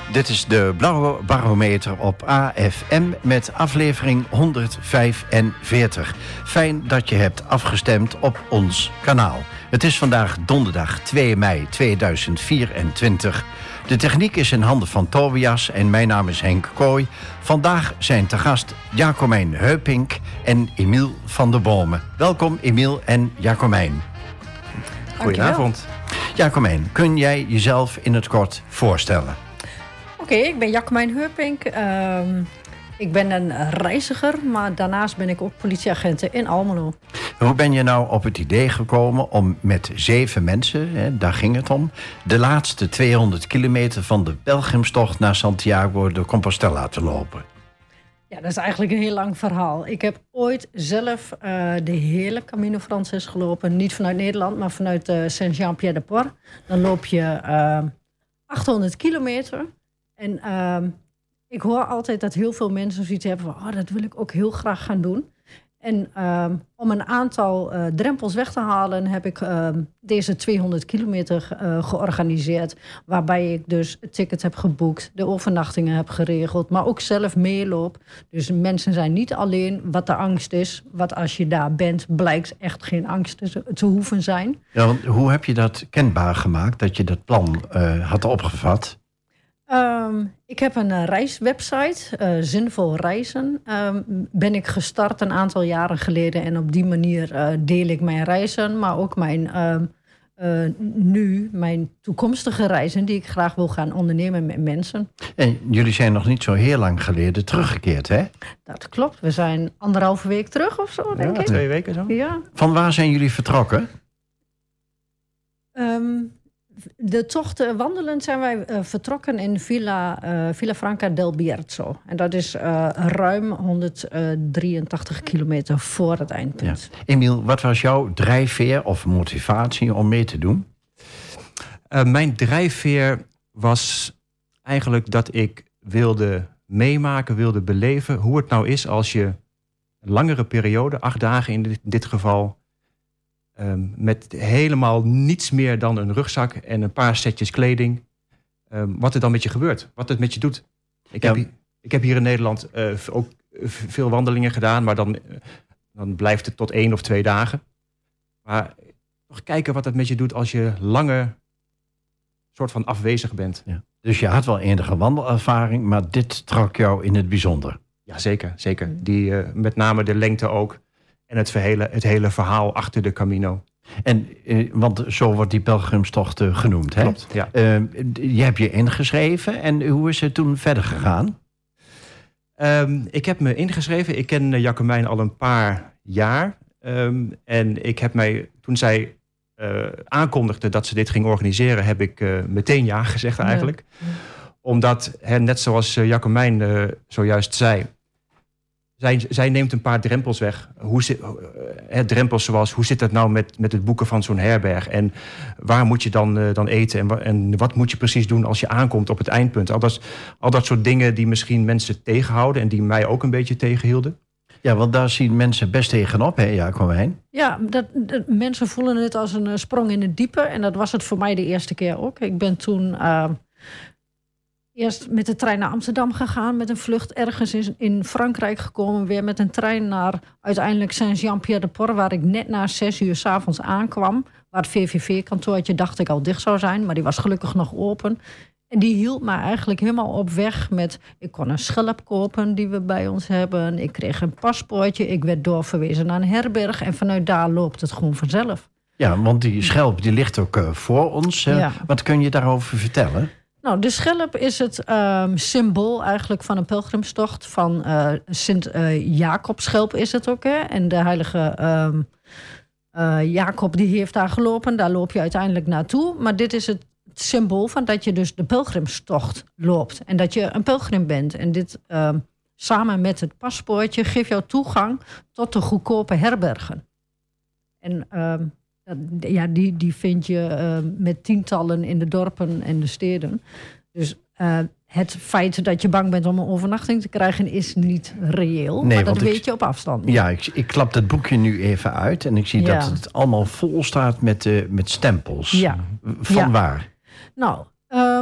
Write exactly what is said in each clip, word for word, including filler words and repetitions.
Dit is de Blauwe Barometer op A F M met aflevering honderdvijfenveertig. Fijn dat je hebt afgestemd op ons kanaal. Het is vandaag donderdag twee mei tweeduizend vierentwintig. De techniek is in handen van Tobias en mijn naam is Henk Kooi. Vandaag zijn te gast Jacomijn Heupink en Emiel van der Bomen. Welkom Emiel en Jacomijn. Goedenavond. Jacomijn, kun jij jezelf in het kort voorstellen? Oké, okay, ik ben Jacomijn Heupink. Uh, ik ben een reiziger, maar daarnaast ben ik ook politieagent in Almelo. Hoe ben je nou op het idee gekomen om met zeven mensen, hè, daar ging het om, de laatste tweehonderd kilometer van de pelgrimstocht naar Santiago de Compostela te lopen? Ja, dat is eigenlijk een heel lang verhaal. Ik heb ooit zelf uh, de hele Camino Frances gelopen. Niet vanuit Nederland, maar vanuit uh, Saint-Jean-Pied-de-Port. Dan loop je uh, achthonderd kilometer. En uh, ik hoor altijd dat heel veel mensen zoiets hebben van, oh, dat wil ik ook heel graag gaan doen. En uh, om een aantal uh, drempels weg te halen heb ik uh, deze tweehonderd kilometer uh, georganiseerd. Waarbij ik dus het ticket heb geboekt, de overnachtingen heb geregeld, maar ook zelf meeloop. Dus mensen zijn niet alleen wat de angst is. Wat als je daar bent, blijkt echt geen angst te, te hoeven zijn. Ja, want hoe heb je dat kenbaar gemaakt, dat je dat plan uh, had opgevat? Um, ik heb een uh, reiswebsite, uh, Zinvol Reizen, um, ben ik gestart een aantal jaren geleden. En op die manier uh, deel ik mijn reizen, maar ook mijn, uh, uh, nu mijn toekomstige reizen die ik graag wil gaan ondernemen met mensen. En jullie zijn nog niet zo heel lang geleden teruggekeerd, hè? Dat klopt, we zijn anderhalve week terug of zo, denk ja, ik. Twee weken zo. Ja. Van waar zijn jullie vertrokken? Um, De tocht uh, wandelend zijn wij uh, vertrokken in Villa, uh, Villa Franca del Bierzo. En dat is uh, ruim honderddrieëntachtig kilometer voor het eindpunt. Ja. Emiel, wat was jouw drijfveer of motivatie om mee te doen? Uh, mijn drijfveer was eigenlijk dat ik wilde meemaken, wilde beleven hoe het nou is als je een langere periode, acht dagen in dit, dit geval, Um, met helemaal niets meer dan een rugzak en een paar setjes kleding. Um, wat er dan met je gebeurt. Wat het met je doet. Ik, ja. heb, ik heb hier in Nederland uh, ook veel wandelingen gedaan. Maar dan, uh, dan blijft het tot één of twee dagen. Maar toch kijken wat het met je doet als je langer soort van afwezig bent. Ja. Dus je had wel enige wandelervaring, maar dit trok jou in het bijzonder. Ja, zeker. zeker. Die, uh, met name de lengte ook. En het hele, het hele verhaal achter de Camino. En, eh, want zo wordt die pelgrimstocht uh, genoemd, hè? Klopt, ja. Uh, je hebt je ingeschreven en hoe is het toen verder gegaan? Um, ik heb me ingeschreven. Ik ken uh, Jacomijn al een paar jaar. Um, en ik heb mij, toen zij uh, aankondigde dat ze dit ging organiseren, heb ik uh, meteen ja gezegd eigenlijk. Ja. Omdat, hè, net zoals uh, Jacomijn uh, zojuist zei, Zij, zij neemt een paar drempels weg. Hoe zit, uh, drempels zoals, hoe zit het nou met, met het boeken van zo'n herberg? En waar moet je dan, uh, dan eten? En, en wat moet je precies doen als je aankomt op het eindpunt? Al dat, al dat soort dingen die misschien mensen tegenhouden en die mij ook een beetje tegenhielden. Ja, want daar zien mensen best tegenop, hè, Jacomijn? Ja, dat, dat, mensen voelen het als een uh, sprong in het diepe. En dat was het voor mij de eerste keer ook. Ik ben toen Uh, Eerst met de trein naar Amsterdam gegaan, met een vlucht ergens in, in Frankrijk gekomen. Weer met een trein naar uiteindelijk Saint-Jean-Pied-de-Port, waar ik net na zes uur 's avonds aankwam. Waar het V V V-kantoortje dacht ik al dicht zou zijn, maar die was gelukkig nog open. En die hield me eigenlijk helemaal op weg met, ik kon een schelp kopen die we bij ons hebben. Ik kreeg een paspoortje, ik werd doorverwezen naar een herberg en vanuit daar loopt het gewoon vanzelf. Ja, want die schelp die ligt ook uh, voor ons. Uh, ja. Wat kun je daarover vertellen? Nou, de schelp is het um, symbool eigenlijk van een pelgrimstocht. Van uh, Sint-Jacobschelp uh, is het ook. Hè? En de heilige um, uh, Jacob die heeft daar gelopen. Daar loop je uiteindelijk naartoe. Maar dit is het symbool van dat je dus de pelgrimstocht loopt. En dat je een pelgrim bent. En dit um, samen met het paspoortje geeft jou toegang tot de goedkope herbergen. En Um, Ja, die, die vind je uh, met tientallen in de dorpen en de steden. Dus uh, het feit dat je bang bent om een overnachting te krijgen is niet reëel. Nee, maar dat weet ik, je op afstand. Ja, ik, ik klap dat boekje nu even uit en ik zie ja. dat het allemaal vol staat met, uh, met stempels. Ja. Van ja. waar? Nou, um,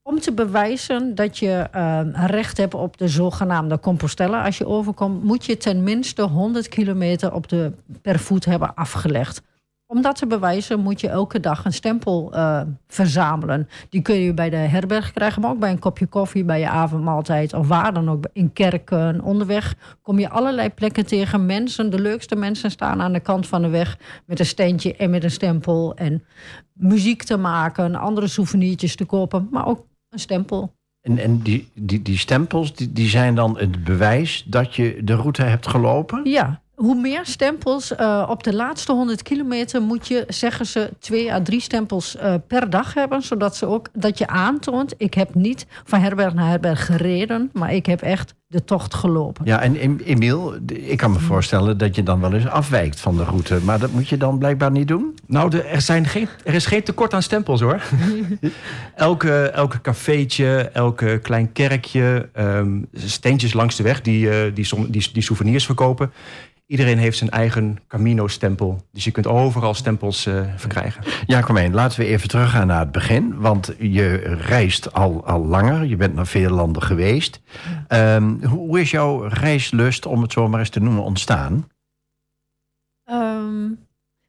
om te bewijzen dat je uh, recht hebt op de zogenaamde Compostela. Als je overkomt, moet je tenminste honderd kilometer op de, per voet hebben afgelegd. Om dat te bewijzen moet je elke dag een stempel uh, verzamelen. Die kun je bij de herberg krijgen, maar ook bij een kopje koffie, bij je avondmaaltijd of waar dan ook. In kerken, onderweg kom je allerlei plekken tegen. Mensen, de leukste mensen staan aan de kant van de weg met een steentje en met een stempel. En muziek te maken, andere souvenirtjes te kopen, maar ook een stempel. En, en die, die, die stempels, die, die zijn dan het bewijs dat je de route hebt gelopen? Ja. Hoe meer stempels uh, op de laatste honderd kilometer moet je, zeggen ze, twee à drie stempels uh, per dag hebben. Zodat ze ook, dat je aantoont, ik heb niet van herberg naar herberg gereden, maar ik heb echt de tocht gelopen. Ja, en Emiel, ik kan me voorstellen dat je dan wel eens afwijkt van de route. Maar dat moet je dan blijkbaar niet doen? Nou, er, er, zijn geen, er is geen tekort aan stempels, hoor. elke, elke cafeetje, elke klein kerkje, um, steentjes langs de weg die, uh, die, die, die souvenirs verkopen. Iedereen heeft zijn eigen Camino-stempel. Dus je kunt overal stempels uh, verkrijgen. Ja, kom heen. Laten we even teruggaan naar het begin. Want je reist al, al langer. Je bent naar veel landen geweest. Um, hoe is jouw reislust, om het zo maar eens te noemen, ontstaan? Um,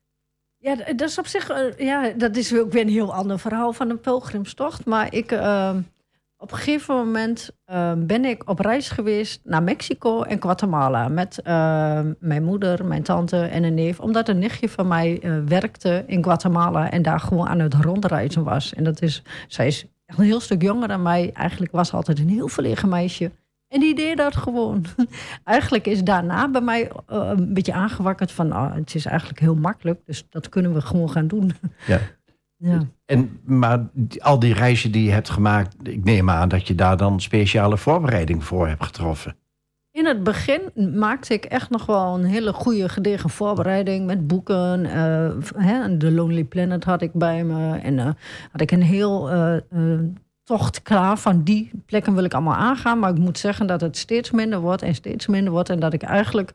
ja, dat is op zich... Uh, ja, dat is ook weer een heel ander verhaal van een pelgrimstocht. Maar ik... Uh, Op een gegeven moment uh, ben ik op reis geweest naar Mexico en Guatemala. Met uh, mijn moeder, mijn tante en een neef. Omdat een nichtje van mij uh, werkte in Guatemala en daar gewoon aan het rondreizen was. En dat is, zij is echt een heel stuk jonger dan mij. Eigenlijk was ze altijd een heel verlegen meisje. En die deed dat gewoon. Eigenlijk is daarna bij mij uh, een beetje aangewakkerd van... Oh, het is eigenlijk heel makkelijk, dus dat kunnen we gewoon gaan doen. Ja. Ja. En, maar al die reizen die je hebt gemaakt, ik neem aan dat je daar dan speciale voorbereiding voor hebt getroffen. In het begin maakte ik echt nog wel een hele goede gedegen voorbereiding met boeken. Uh, hè, The Lonely Planet had ik bij me. En uh, had ik een heel uh, uh, tocht klaar van die plekken wil ik allemaal aangaan. Maar ik moet zeggen dat het steeds minder wordt en steeds minder wordt. En dat ik eigenlijk,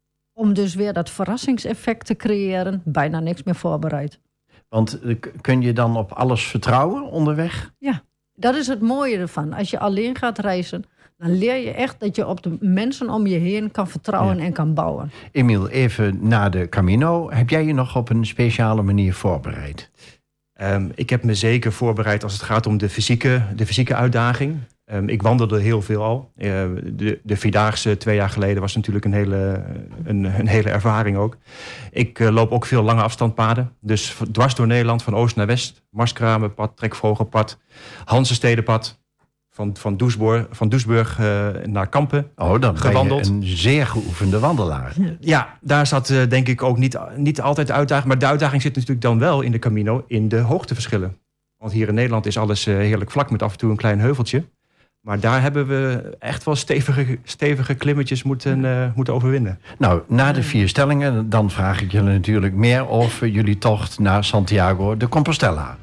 om dus weer dat verrassingseffect te creëren, bijna niks meer voorbereid. Want kun je dan op alles vertrouwen onderweg? Ja, dat is het mooie ervan. Als je alleen gaat reizen, dan leer je echt dat je op de mensen om je heen kan vertrouwen ja. en kan bouwen. Emiel, even na de Camino. Heb jij je nog op een speciale manier voorbereid? Um, ik heb me zeker voorbereid als het gaat om de fysieke, de fysieke uitdaging. Um, ik wandelde heel veel al. Uh, de, de Vierdaagse twee jaar geleden was natuurlijk een hele, een, een hele ervaring ook. Ik uh, loop ook veel lange afstandpaden. Dus dwars door Nederland, van oost naar west. Marskramerpad, Trekvogelpad, Hansenstedenpad. Van, van Doesburg, van Doesburg uh, naar Kampen Oh, dan gewandeld. Ben je een zeer geoefende wandelaar. Ja, daar zat uh, denk ik ook niet, niet altijd de uitdaging. Maar de uitdaging zit natuurlijk dan wel in de Camino in de hoogteverschillen. Want hier in Nederland is alles uh, heerlijk vlak met af en toe een klein heuveltje. Maar daar hebben we echt wel stevige, stevige klimmetjes moeten, uh, moeten overwinnen. Nou, na de vier stellingen, dan vraag ik jullie natuurlijk meer over jullie tocht naar Santiago de Compostela.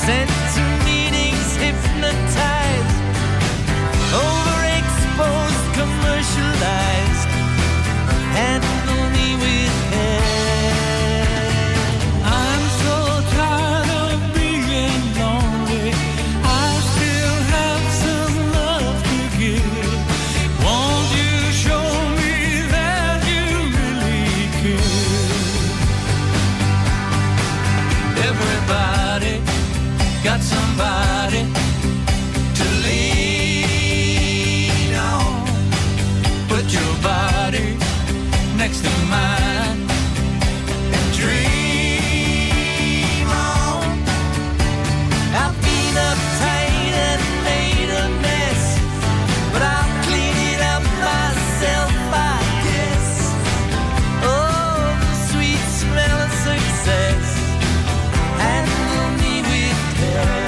sent to meetings, hypnotized, overexposed, commercialized. Handle me with care. I'm so tired of being lonely. I still have some love to give. Won't you show me that you really care? Everybody got somebody to lean on. Put your body next to mine and dream on. I've been uptight and made a mess, but I'll clean it up myself, I guess. Oh, the sweet smell of success. Handle me with care.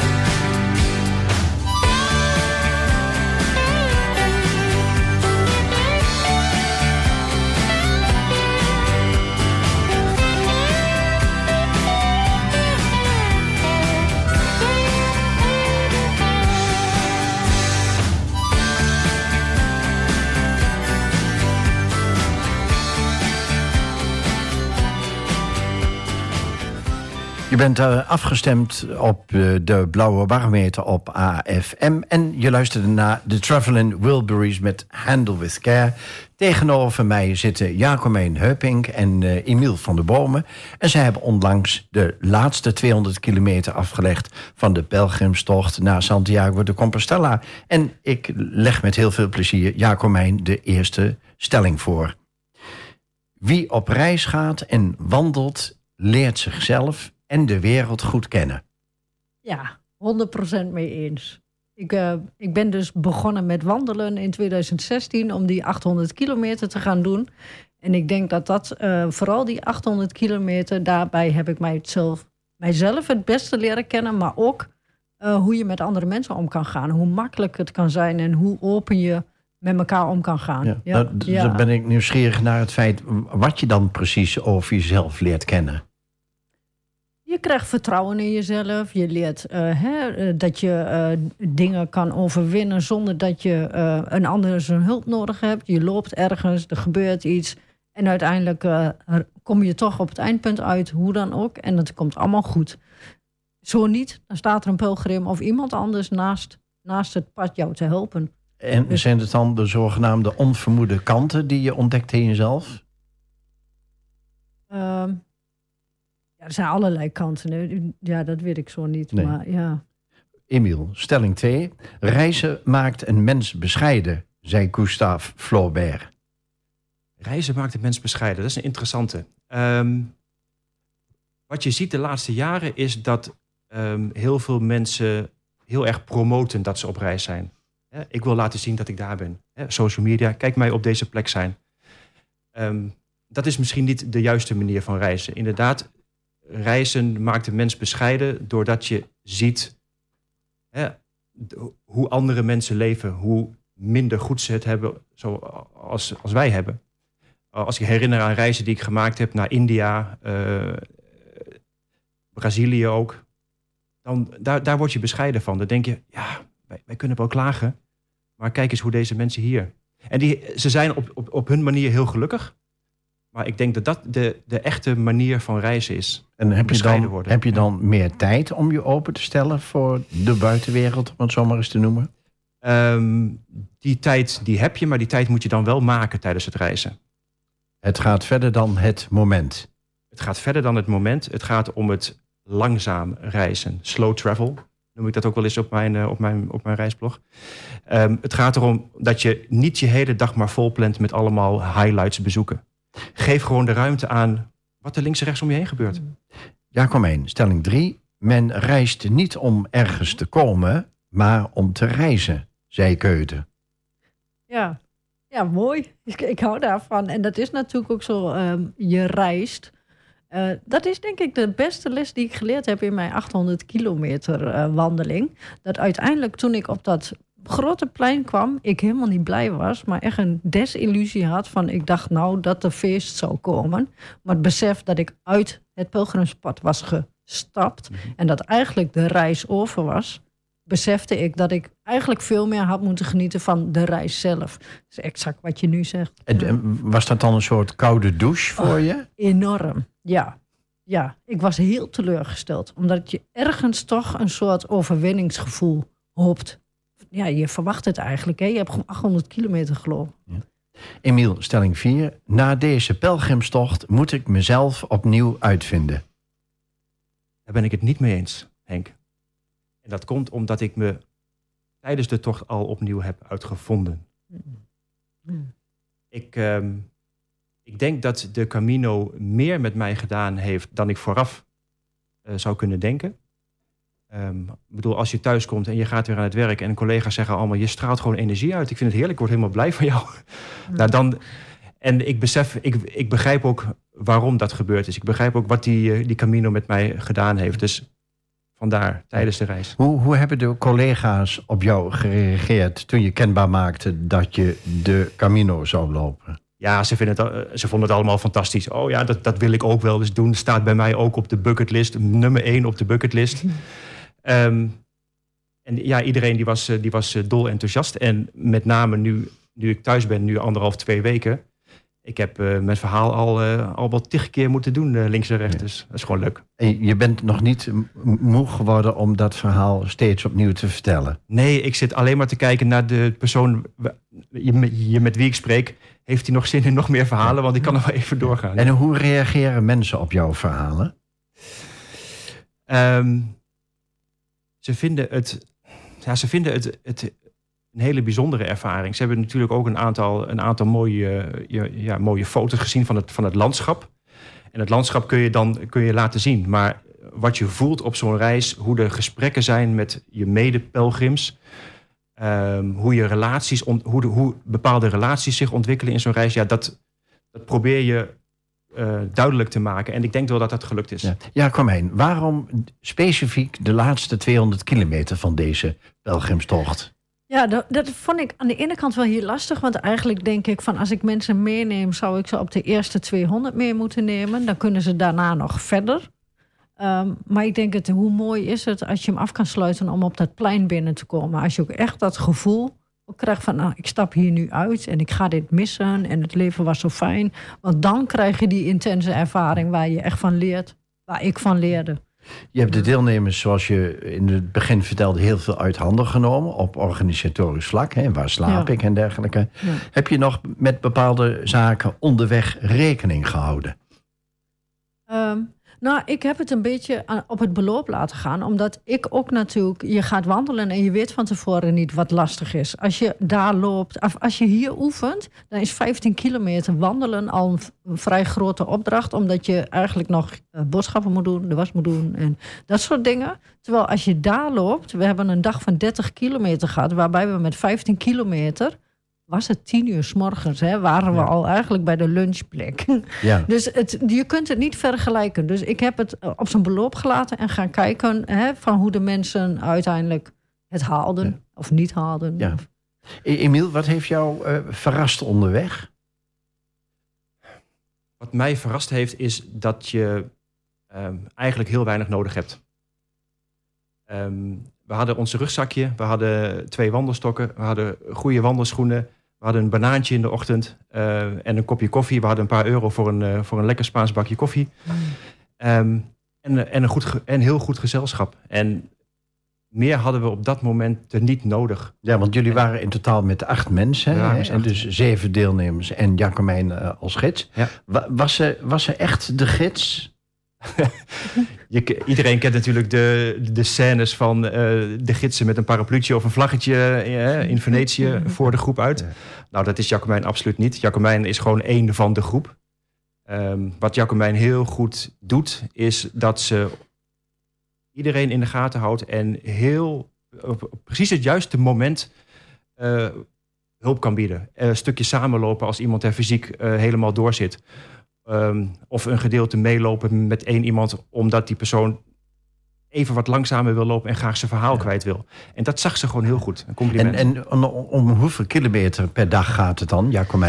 Je bent uh, afgestemd op uh, de Blauwe Barometer op A F M. En je luisterde naar de Traveling Wilburys met Handle with Care. Tegenover mij zitten Jacomijn Heupink en uh, Emiel van der Bomen. En zij hebben onlangs de laatste tweehonderd kilometer afgelegd van de pelgrimstocht naar Santiago de Compostela. En ik leg met heel veel plezier Jacomijn de eerste stelling voor. Wie op reis gaat en wandelt, leert zichzelf en de wereld goed kennen. Ja, honderd procent mee eens. Ik, uh, ik ben dus begonnen met wandelen in tweeduizend zestien... om die achthonderd kilometer te gaan doen. En ik denk dat dat, uh, vooral die achthonderd kilometer... daarbij heb ik mijzelf, mijzelf het beste leren kennen... maar ook uh, hoe je met andere mensen om kan gaan. Hoe makkelijk het kan zijn en hoe open je met elkaar om kan gaan. Ja, ja, nou, ja. Dan ben ik nieuwsgierig naar het feit... wat je dan precies over jezelf leert kennen. Je krijgt vertrouwen in jezelf. Je leert uh, hè, dat je uh, dingen kan overwinnen zonder dat je uh, een ander zijn hulp nodig hebt. Je loopt ergens, er gebeurt iets. En uiteindelijk uh, kom je toch op het eindpunt uit, hoe dan ook. En het komt allemaal goed. Zo niet, dan staat er een pelgrim of iemand anders naast, naast het pad jou te helpen. En dus, zijn het dan de zogenaamde onvermoede kanten die je ontdekt in jezelf? Uh, Ja, er zijn allerlei kanten. Hè. Ja, dat weet ik zo niet. Nee. Maar ja. Emiel, stelling twee. Reizen maakt een mens bescheiden, zei Gustave Flaubert. Reizen maakt een mens bescheiden. Dat is een interessante. Um, wat je ziet de laatste jaren is dat um, heel veel mensen heel erg promoten dat ze op reis zijn. He, ik wil laten zien dat ik daar ben. He, social media, kijk mij op deze plek zijn. Um, dat is misschien niet de juiste manier van reizen. Inderdaad, reizen maakt een mens bescheiden doordat je ziet hè, hoe andere mensen leven, hoe minder goed ze het hebben zoals als wij hebben. Als ik herinner aan reizen die ik gemaakt heb naar India, uh, Brazilië ook, dan daar, daar word je bescheiden van. Dan denk je, ja, wij, wij kunnen wel klagen, maar kijk eens hoe deze mensen hier. En die, ze zijn op, op, op hun manier heel gelukkig. Maar ik denk dat dat de, de echte manier van reizen is. En heb je, dan, worden. heb je dan meer tijd om je open te stellen voor de buitenwereld, om het zo maar eens te noemen? Um, die tijd die heb je, maar die tijd moet je dan wel maken tijdens het reizen. Het gaat verder dan het moment. Het gaat verder dan het moment. Het gaat om het langzaam reizen. Slow travel, noem ik dat ook wel eens op mijn, uh, op mijn, op mijn reisblog. Um, het gaat erom dat je niet je hele dag maar volplant met allemaal highlights bezoeken. Geef gewoon de ruimte aan wat er links en rechts om je heen gebeurt. Jacomijn, stelling drie. Men reist niet om ergens te komen, maar om te reizen, zei Goethe. Ja, ja mooi. Ik, ik hou daarvan. En dat is natuurlijk ook zo, um, je reist. Uh, dat is denk ik de beste les die ik geleerd heb in mijn achthonderd kilometer uh, wandeling. Dat uiteindelijk toen ik op dat grote plein kwam, ik helemaal niet blij was, maar echt een desillusie had van ik dacht nou dat er feest zou komen. Maar het besef dat ik uit het pelgrimspad was stapt en dat eigenlijk de reis over was, besefte ik dat ik eigenlijk veel meer had moeten genieten van de reis zelf. Dat is exact wat je nu zegt. En, en was dat dan een soort koude douche voor Oh, je? Enorm, ja. Ja, ik was heel teleurgesteld. Omdat je ergens toch een soort overwinningsgevoel hoopt. Ja, je verwacht het eigenlijk. Hè? Je hebt gewoon achthonderd kilometer gelopen. Ja. Emiel, stelling vier. Na deze pelgrimstocht moet ik mezelf opnieuw uitvinden. Daar ben ik het niet mee eens, Henk. En dat komt omdat ik me tijdens de tocht al opnieuw heb uitgevonden. Hmm. Ik, ehm, ik denk dat de Camino meer met mij gedaan heeft dan ik vooraf uh, zou kunnen denken. Um, ik bedoel, als je thuis komt en je gaat weer aan het werk en collega's zeggen allemaal, je straalt gewoon energie uit. Ik vind het heerlijk, ik word helemaal blij van jou. Hmm. nou, dan, en ik besef, ik, ik begrijp ook waarom dat gebeurd is. Ik begrijp ook wat die, uh, die Camino met mij gedaan heeft. Dus vandaar, tijdens de reis. Hoe, hoe hebben de collega's op jou gereageerd toen je kenbaar maakte dat je de Camino zou lopen? Ja, ze, vinden het, uh, ze vonden het allemaal fantastisch. Oh ja, dat, dat wil ik ook wel eens doen. Staat bij mij ook op de bucketlist. Nummer één op de bucketlist. Um, en ja, iedereen die was, die was dol enthousiast. En met name nu, nu ik thuis ben, nu anderhalf, twee weken. Ik heb uh, mijn verhaal al, uh, al wel tig keer moeten doen, uh, links en rechts. Ja. Dus dat is gewoon leuk. En je bent nog niet moe geworden om dat verhaal steeds opnieuw te vertellen? Nee, ik zit alleen maar te kijken naar de persoon je, met wie ik spreek. Heeft hij nog zin in nog meer verhalen? Want ik kan nog wel even doorgaan. En hoe reageren mensen op jouw verhalen? Um, ze vinden het, ja, ze vinden het, het een hele bijzondere ervaring. Ze hebben natuurlijk ook een aantal, een aantal mooie, ja, ja, mooie foto's gezien van het, van het landschap. En het landschap kun je dan kun je laten zien. Maar wat je voelt op zo'n reis, hoe de gesprekken zijn met je medepelgrims, um, hoe je relaties, on, hoe, de, hoe bepaalde relaties zich ontwikkelen in zo'n reis, ja, dat, dat probeer je uh, duidelijk te maken. En ik denk wel dat dat gelukt is. Ja, ja, kom heen. Waarom specifiek de laatste tweehonderd kilometer van deze pelgrimstocht? Ja, dat, dat vond ik aan de ene kant wel heel lastig. Want eigenlijk denk ik van als ik mensen meeneem, zou ik ze op de eerste tweehonderd mee moeten nemen. Dan kunnen ze daarna nog verder. Um, maar ik denk het, hoe mooi is het als je hem af kan sluiten om op dat plein binnen te komen. Als je ook echt dat gevoel ook krijgt van, nou, ik stap hier nu uit en ik ga dit missen en het leven was zo fijn. Want dan krijg je die intense ervaring waar je echt van leert, waar ik van leerde. Je hebt de deelnemers, zoals je in het begin vertelde, heel veel uit handen genomen op organisatorisch vlak. Hè, waar slaap ja. ik en dergelijke. Ja. Heb je nog met bepaalde zaken onderweg rekening gehouden? Um, nou, ik heb het een beetje op het beloop laten gaan. Omdat ik ook natuurlijk, je gaat wandelen en je weet van tevoren niet wat lastig is. Als je daar loopt, als je hier oefent, dan is vijftien kilometer wandelen al een vrij grote opdracht. Omdat je eigenlijk nog boodschappen moet doen, de was moet doen en dat soort dingen. Terwijl als je daar loopt, we hebben een dag van dertig kilometer gehad, waarbij we met vijftien kilometer, was het tien uur 's morgens, hè, waren we ja. al eigenlijk bij de lunchplek. Ja. Dus het, je kunt het niet vergelijken. Dus ik heb het op zijn beloop gelaten en gaan kijken, hè, van hoe de mensen uiteindelijk het haalden ja. of niet haalden. Ja. Emiel, wat heeft jou uh, verrast onderweg? Wat mij verrast heeft is dat je um, eigenlijk heel weinig nodig hebt. Um, we hadden ons rugzakje, we hadden twee wandelstokken, we hadden goede wandelschoenen, we hadden een banaantje in de ochtend uh, en een kopje koffie. We hadden een paar euro voor een, uh, voor een lekker Spaans bakje koffie. Mm. Um, en, en, een goed ge- en heel goed gezelschap. En meer hadden we op dat moment er niet nodig. Ja, want jullie waren in totaal met acht mensen. Ja, en acht. Dus zeven deelnemers en Jacomijn uh, als gids. Ja. Was, ze, was ze echt de gids? Je, iedereen kent natuurlijk de, de scènes van uh, de gidsen met een parapluutje of een vlaggetje uh, in Venetië voor de groep uit. Ja. Nou, dat is Jacomijn absoluut niet. Jacomijn is gewoon één van de groep. Um, wat Jacomijn heel goed doet, is dat ze iedereen in de gaten houdt en heel op, op precies het juiste moment uh, hulp kan bieden. Uh, een stukje samenlopen als iemand er fysiek uh, helemaal door zit. Um, of een gedeelte meelopen met één iemand, omdat die persoon even wat langzamer wil lopen en graag zijn verhaal ja. kwijt wil. En dat zag ze gewoon heel goed. Een compliment. En, en om, om hoeveel kilometer per dag gaat het dan, Jacomijn?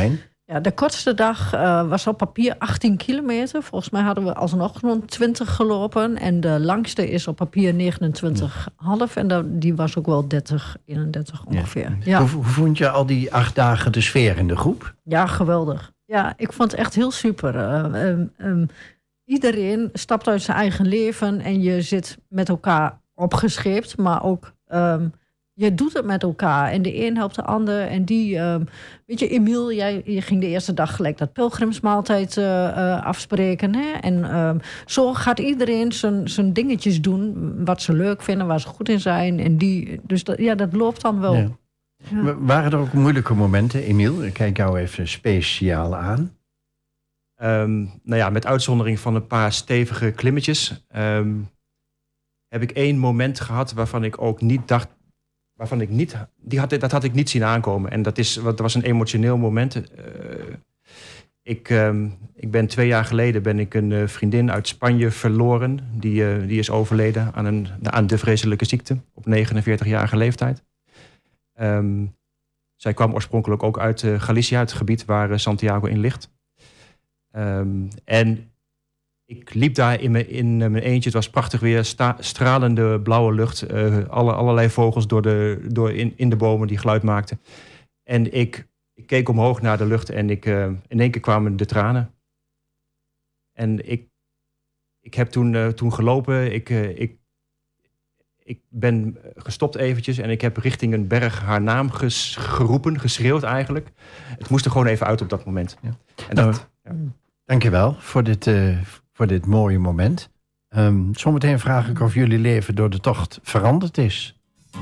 Ja, de kortste dag uh, was op papier achttien kilometer. Volgens mij hadden we alsnog rond twintig gelopen. En de langste is op papier negenentwintig komma vijf. En dat, die was ook wel dertig, eenendertig ongeveer. Ja. Ja. Hoe, hoe vond je al die acht dagen de sfeer in de groep? Ja, geweldig. Ja, ik vond het echt heel super. Uh, um, um, iedereen stapt uit zijn eigen leven en je zit met elkaar opgescheept, maar ook um, je doet het met elkaar. En de een helpt de ander. En die, um, weet je, Emiel, jij je ging de eerste dag gelijk dat pilgrimsmaaltijd uh, uh, afspreken. Hè? En um, zo gaat iedereen zijn, zijn dingetjes doen wat ze leuk vinden, waar ze goed in zijn. En die, dus dat, ja, dat loopt dan wel. Ja. Ja. Waren er ook moeilijke momenten, Emiel? Ik kijk jou even speciaal aan. Um, nou ja, met uitzondering van een paar stevige klimmetjes Um, heb ik één moment gehad waarvan ik ook niet dacht, waarvan ik niet, die had, dat had ik niet zien aankomen. En dat, is, dat was een emotioneel moment. Uh, ik, um, ik ben twee jaar geleden ben ik een uh, vriendin uit Spanje verloren. Die, uh, die is overleden aan, een, aan de vreselijke ziekte op negenenveertigjarige leeftijd. Um, zij kwam oorspronkelijk ook uit uh, Galicia, het gebied waar uh, Santiago in ligt. Um, en ik liep daar in mijn, in mijn eentje. Het was prachtig weer, sta, stralende blauwe lucht. Uh, alle, allerlei vogels door de, door in, in de bomen die geluid maakten. En ik, ik keek omhoog naar de lucht en ik, uh, in één keer kwamen de tranen. En ik, ik heb toen, uh, toen gelopen. Ik, uh, ik, ik ben gestopt eventjes en ik heb richting een berg haar naam ges, geroepen, geschreeuwd eigenlijk. Het moest er gewoon even uit op dat moment. Ja. En dat, nou, ja. Dankjewel voor dit, uh, voor dit mooie moment. Um, zometeen vraag ik of jullie leven door de tocht veranderd is.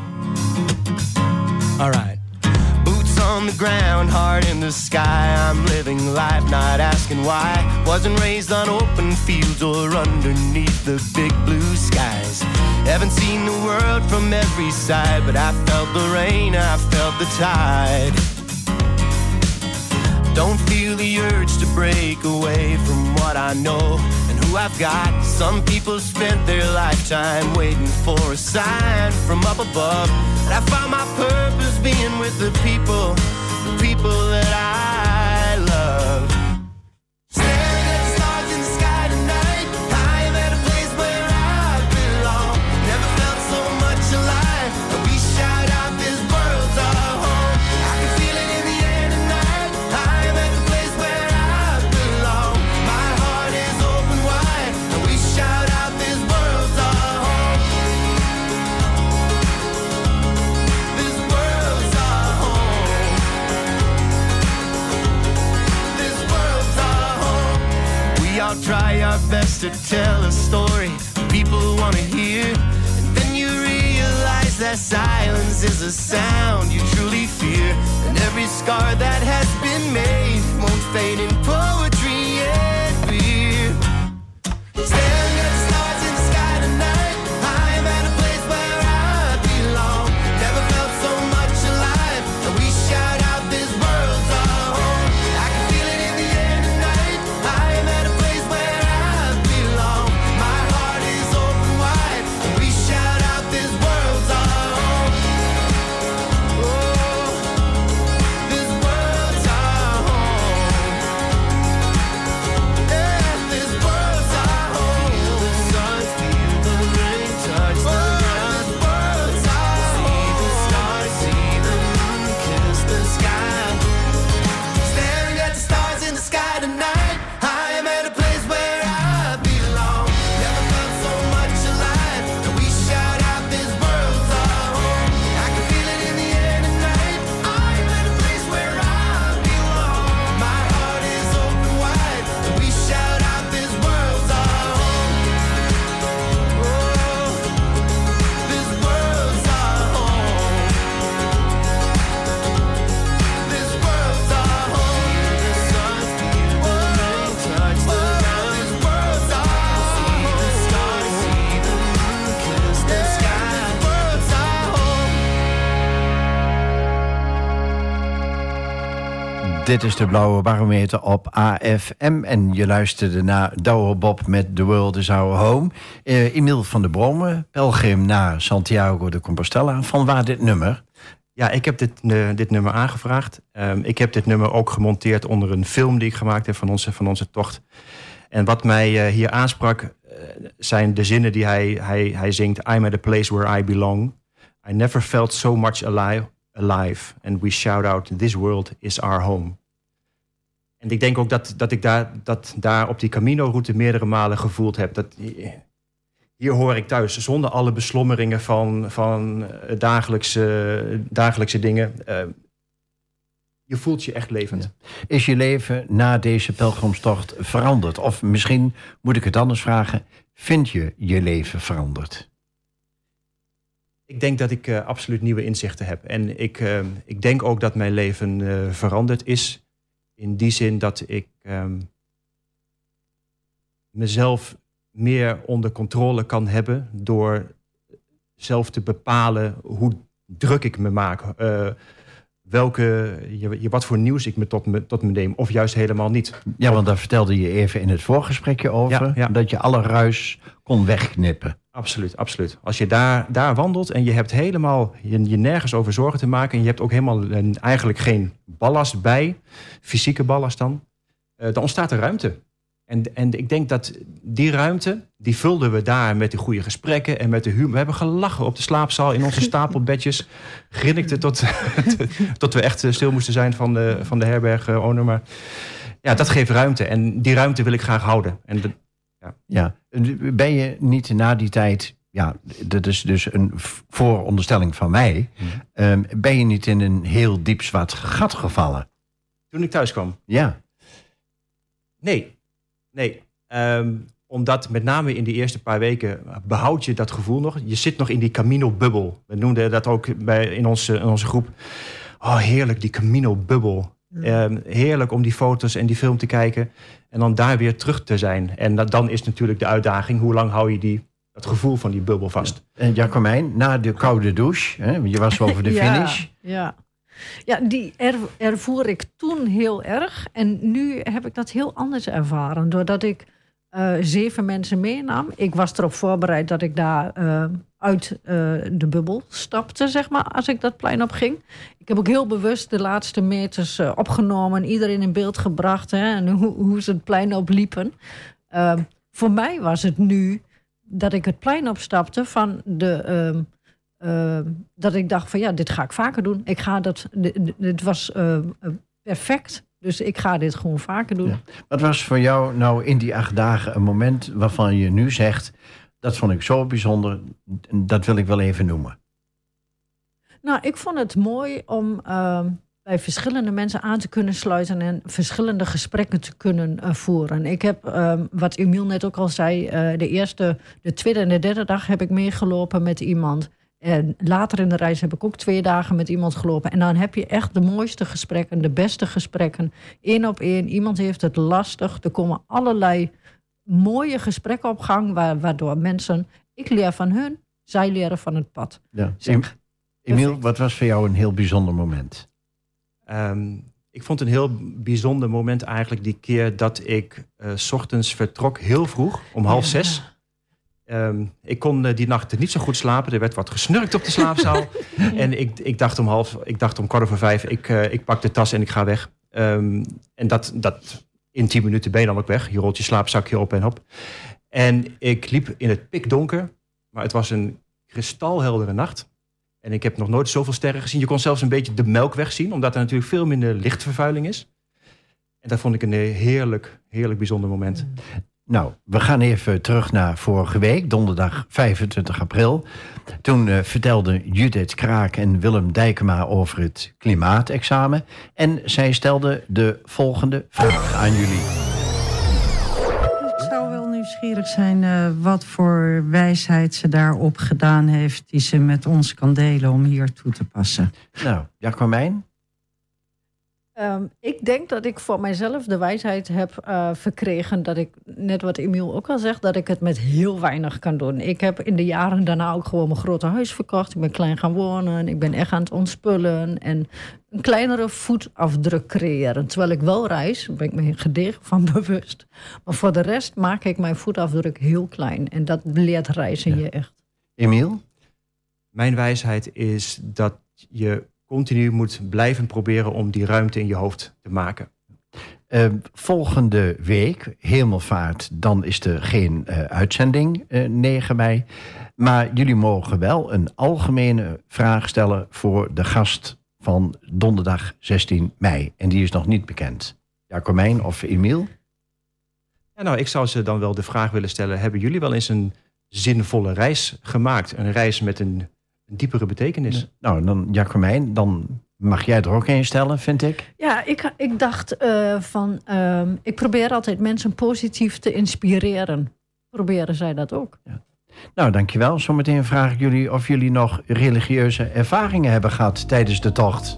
All right. Boots on the ground, heart in the sky. I'm living life, not asking why. Wasn't raised on open fields or underneath the big blue skies. Haven't seen the world from every side, but I felt the rain, I felt the tide. Don't feel the urge to break away from what I know and who I've got. Some people spent their lifetime waiting for a sign from up above. And I found my purpose being with the people, the people that I love. Staring at the stars in the sky tonight, I am at a place where I belong. Never felt so much alive. We shout out this world's our home. I can feel it in the air tonight. I am at the place where I belong. My heart is open wide, and we shout out this world's our home. This world's our home. This world's our home. We all try our best to tell a story people want to hear, and then you realize that silence is a sound you truly fear, and every scar that has been made won't fade in poetry and beer. Staring at the stars in the sky tonight, I am at a place where I belong. Never felt so much alive, and we shout out this world's our home. I can feel it in the air tonight. I am at a place where I belong. My heart is open wide, and we shout out this world's our home. Oh, this world's our home. Yeah, this world's our home. Feel the sun, feel the rain, touch the ground. This world's our home. See the stars, see the moon, kiss the sky. Staring at the stars in the sky tonight. I am at a place where I belong. Never felt so much alive, and we shout out this world's our home. I can feel it in the air tonight. I am at a place where I belong. My heart is open wide, and we shout out this world's our home. Oh, this world's our home. This world's our home. The sun, feel the rain, touch the ground. This world's our home. See the stars, see the moon, kiss the sky. This world's our home. Dit is de Blauwe Barometer op A F M. En je luisterde naar Douwe Bob met The World is Our Home. Uh, Emiel van der Bromen, pelgrim naar Santiago de Compostela. Van waar dit nummer? Ja, ik heb dit, uh, dit nummer aangevraagd. Um, ik heb dit nummer ook gemonteerd onder een film die ik gemaakt heb van onze, van onze tocht. En wat mij uh, hier aansprak uh, zijn de zinnen die hij, hij, hij zingt. I'm at a place where I belong. I never felt so much alive, alive. And we shout out, this world is our home. En ik denk ook dat, dat ik daar, dat daar op die Camino-route meerdere malen gevoeld heb. Dat, hier hoor ik thuis, zonder alle beslommeringen van, van dagelijkse, dagelijkse dingen. Uh, je voelt je echt levend. Ja. Is je leven na deze pelgrimstocht veranderd? Of misschien moet ik het anders vragen, vind je je leven veranderd? Ik denk dat ik uh, absoluut nieuwe inzichten heb. En ik, uh, ik denk ook dat mijn leven uh, veranderd is. In die zin dat ik um, mezelf meer onder controle kan hebben door zelf te bepalen hoe druk ik me maak. Uh, welke, je, wat voor nieuws ik me tot, me tot me neem, of juist helemaal niet. Ja, want daar vertelde je even in het voorgesprekje over, ja, ja. dat je alle ruis kon wegknippen. Absoluut, absoluut. Als je daar, daar wandelt en je hebt helemaal je, je nergens over zorgen te maken en je hebt ook helemaal een, eigenlijk geen ballast bij, fysieke ballast dan, uh, dan ontstaat er ruimte. En, en ik denk dat die ruimte, die vulden we daar met de goede gesprekken en met de humor. We hebben gelachen op de slaapzaal in onze stapelbedjes. Grinnikte tot, tot we echt stil moesten zijn van de, van de herberg-owner. Maar ja, dat geeft ruimte. En die ruimte wil ik graag houden. En de, ja. Ja, ben je niet na die tijd, ja, dat is dus een vooronderstelling van mij, hmm. um, ben je niet in een heel diep zwart gat gevallen? Toen ik thuis kwam? Ja. Nee. Nee, um, omdat met name in die eerste paar weken behoud je dat gevoel nog. Je zit nog in die Camino-bubbel. We noemden dat ook bij, in, onze, in onze groep. Oh, heerlijk, die Camino-bubbel. Ja. Um, heerlijk om die foto's en die film te kijken. En dan daar weer terug te zijn. En dat, dan is natuurlijk de uitdaging, hoe lang hou je die, dat gevoel van die bubbel vast? Ja. En Jacomijn, na de koude douche, hè, je was over de ja, finish. Ja. Ja, die er, ervoer ik toen heel erg. En nu heb ik dat heel anders ervaren. Doordat ik uh, zeven mensen meenam. Ik was erop voorbereid dat ik daar uh, uit uh, de bubbel stapte, zeg maar, als ik dat plein op ging. Ik heb ook heel bewust de laatste meters uh, opgenomen. Iedereen in beeld gebracht. Hè, en hoe, hoe ze het plein opliepen. Uh, voor mij was het nu dat ik het plein opstapte van de... Uh, Uh, dat ik dacht van ja, dit ga ik vaker doen. Ik ga dat, dit, dit was uh, perfect, dus ik ga dit gewoon vaker doen. Ja. Wat was voor jou nou in die acht dagen een moment waarvan je nu zegt, dat vond ik zo bijzonder, dat wil ik wel even noemen? Nou, ik vond het mooi om uh, bij verschillende mensen aan te kunnen sluiten en verschillende gesprekken te kunnen uh, voeren. Ik heb, uh, wat Emiel net ook al zei, uh, de eerste, de tweede en de derde dag heb ik meegelopen met iemand. En later in de reis heb ik ook twee dagen met iemand gelopen. En dan heb je echt de mooiste gesprekken, de beste gesprekken. Eén op één. Iemand heeft het lastig. Er komen allerlei mooie gesprekken op gang, waardoor mensen... Ik leer van hun, zij leren van het pad. Ja. Zeg, Emiel, wat was voor jou een heel bijzonder moment? Um, ik vond een heel bijzonder moment eigenlijk die keer dat ik uh, 's ochtends vertrok heel vroeg, om half ja. zes... Um, ik kon uh, die nacht niet zo goed slapen. Er werd wat gesnurkt op de slaapzaal. en ik, ik, dacht om half, ik dacht om kwart over vijf, ik, uh, ik pak de tas en ik ga weg. Um, en dat, dat in tien minuten ben je dan ook weg. Je rolt je slaapzakje op en op. En ik liep in het pikdonker. Maar het was een kristalheldere nacht. En ik heb nog nooit zoveel sterren gezien. Je kon zelfs een beetje de Melkweg zien. Omdat er natuurlijk veel minder lichtvervuiling is. En dat vond ik een heerlijk, heerlijk bijzonder moment. Nou, we gaan even terug naar vorige week, donderdag vijfentwintig april. Toen uh, vertelden Judith Kraak en Willem Dijkema over het klimaatexamen. En zij stelden de volgende vraag aan jullie. Ik zou wel nieuwsgierig zijn uh, wat voor wijsheid ze daarop gedaan heeft, die ze met ons kan delen om hier toe te passen. Nou, Jacomijn? Um, ik denk dat ik voor mijzelf de wijsheid heb uh, verkregen dat ik, net wat Emiel ook al zegt, dat ik het met heel weinig kan doen. Ik heb in de jaren daarna ook gewoon mijn grote huis verkocht. Ik ben klein gaan wonen. Ik ben echt aan het ontspullen en een kleinere voetafdruk creëren. Terwijl ik wel reis, ben ik me gedegen van bewust. Maar voor de rest maak ik mijn voetafdruk heel klein. En dat leert reizen ja. je echt. Emiel? Mijn wijsheid is dat je continu moet blijven proberen om die ruimte in je hoofd te maken. Uh, volgende week, Hemelvaart, dan is er geen uh, uitzending, uh, negen mei. Maar jullie mogen wel een algemene vraag stellen voor de gast van donderdag zestien mei. En die is nog niet bekend. Jacomijn of Emiel? Ja, nou, ik zou ze dan wel de vraag willen stellen, hebben jullie wel eens een zinvolle reis gemaakt? Een reis met een, een diepere betekenis? Ja. Nou, dan Jacomijn, dan mag jij er ook een stellen, vind ik. Ja, ik, ik dacht uh, van... Uh, ik probeer altijd mensen positief te inspireren. Proberen zij dat ook? Ja. Nou, dankjewel. Zometeen vraag ik jullie of jullie nog religieuze ervaringen hebben gehad tijdens de tocht.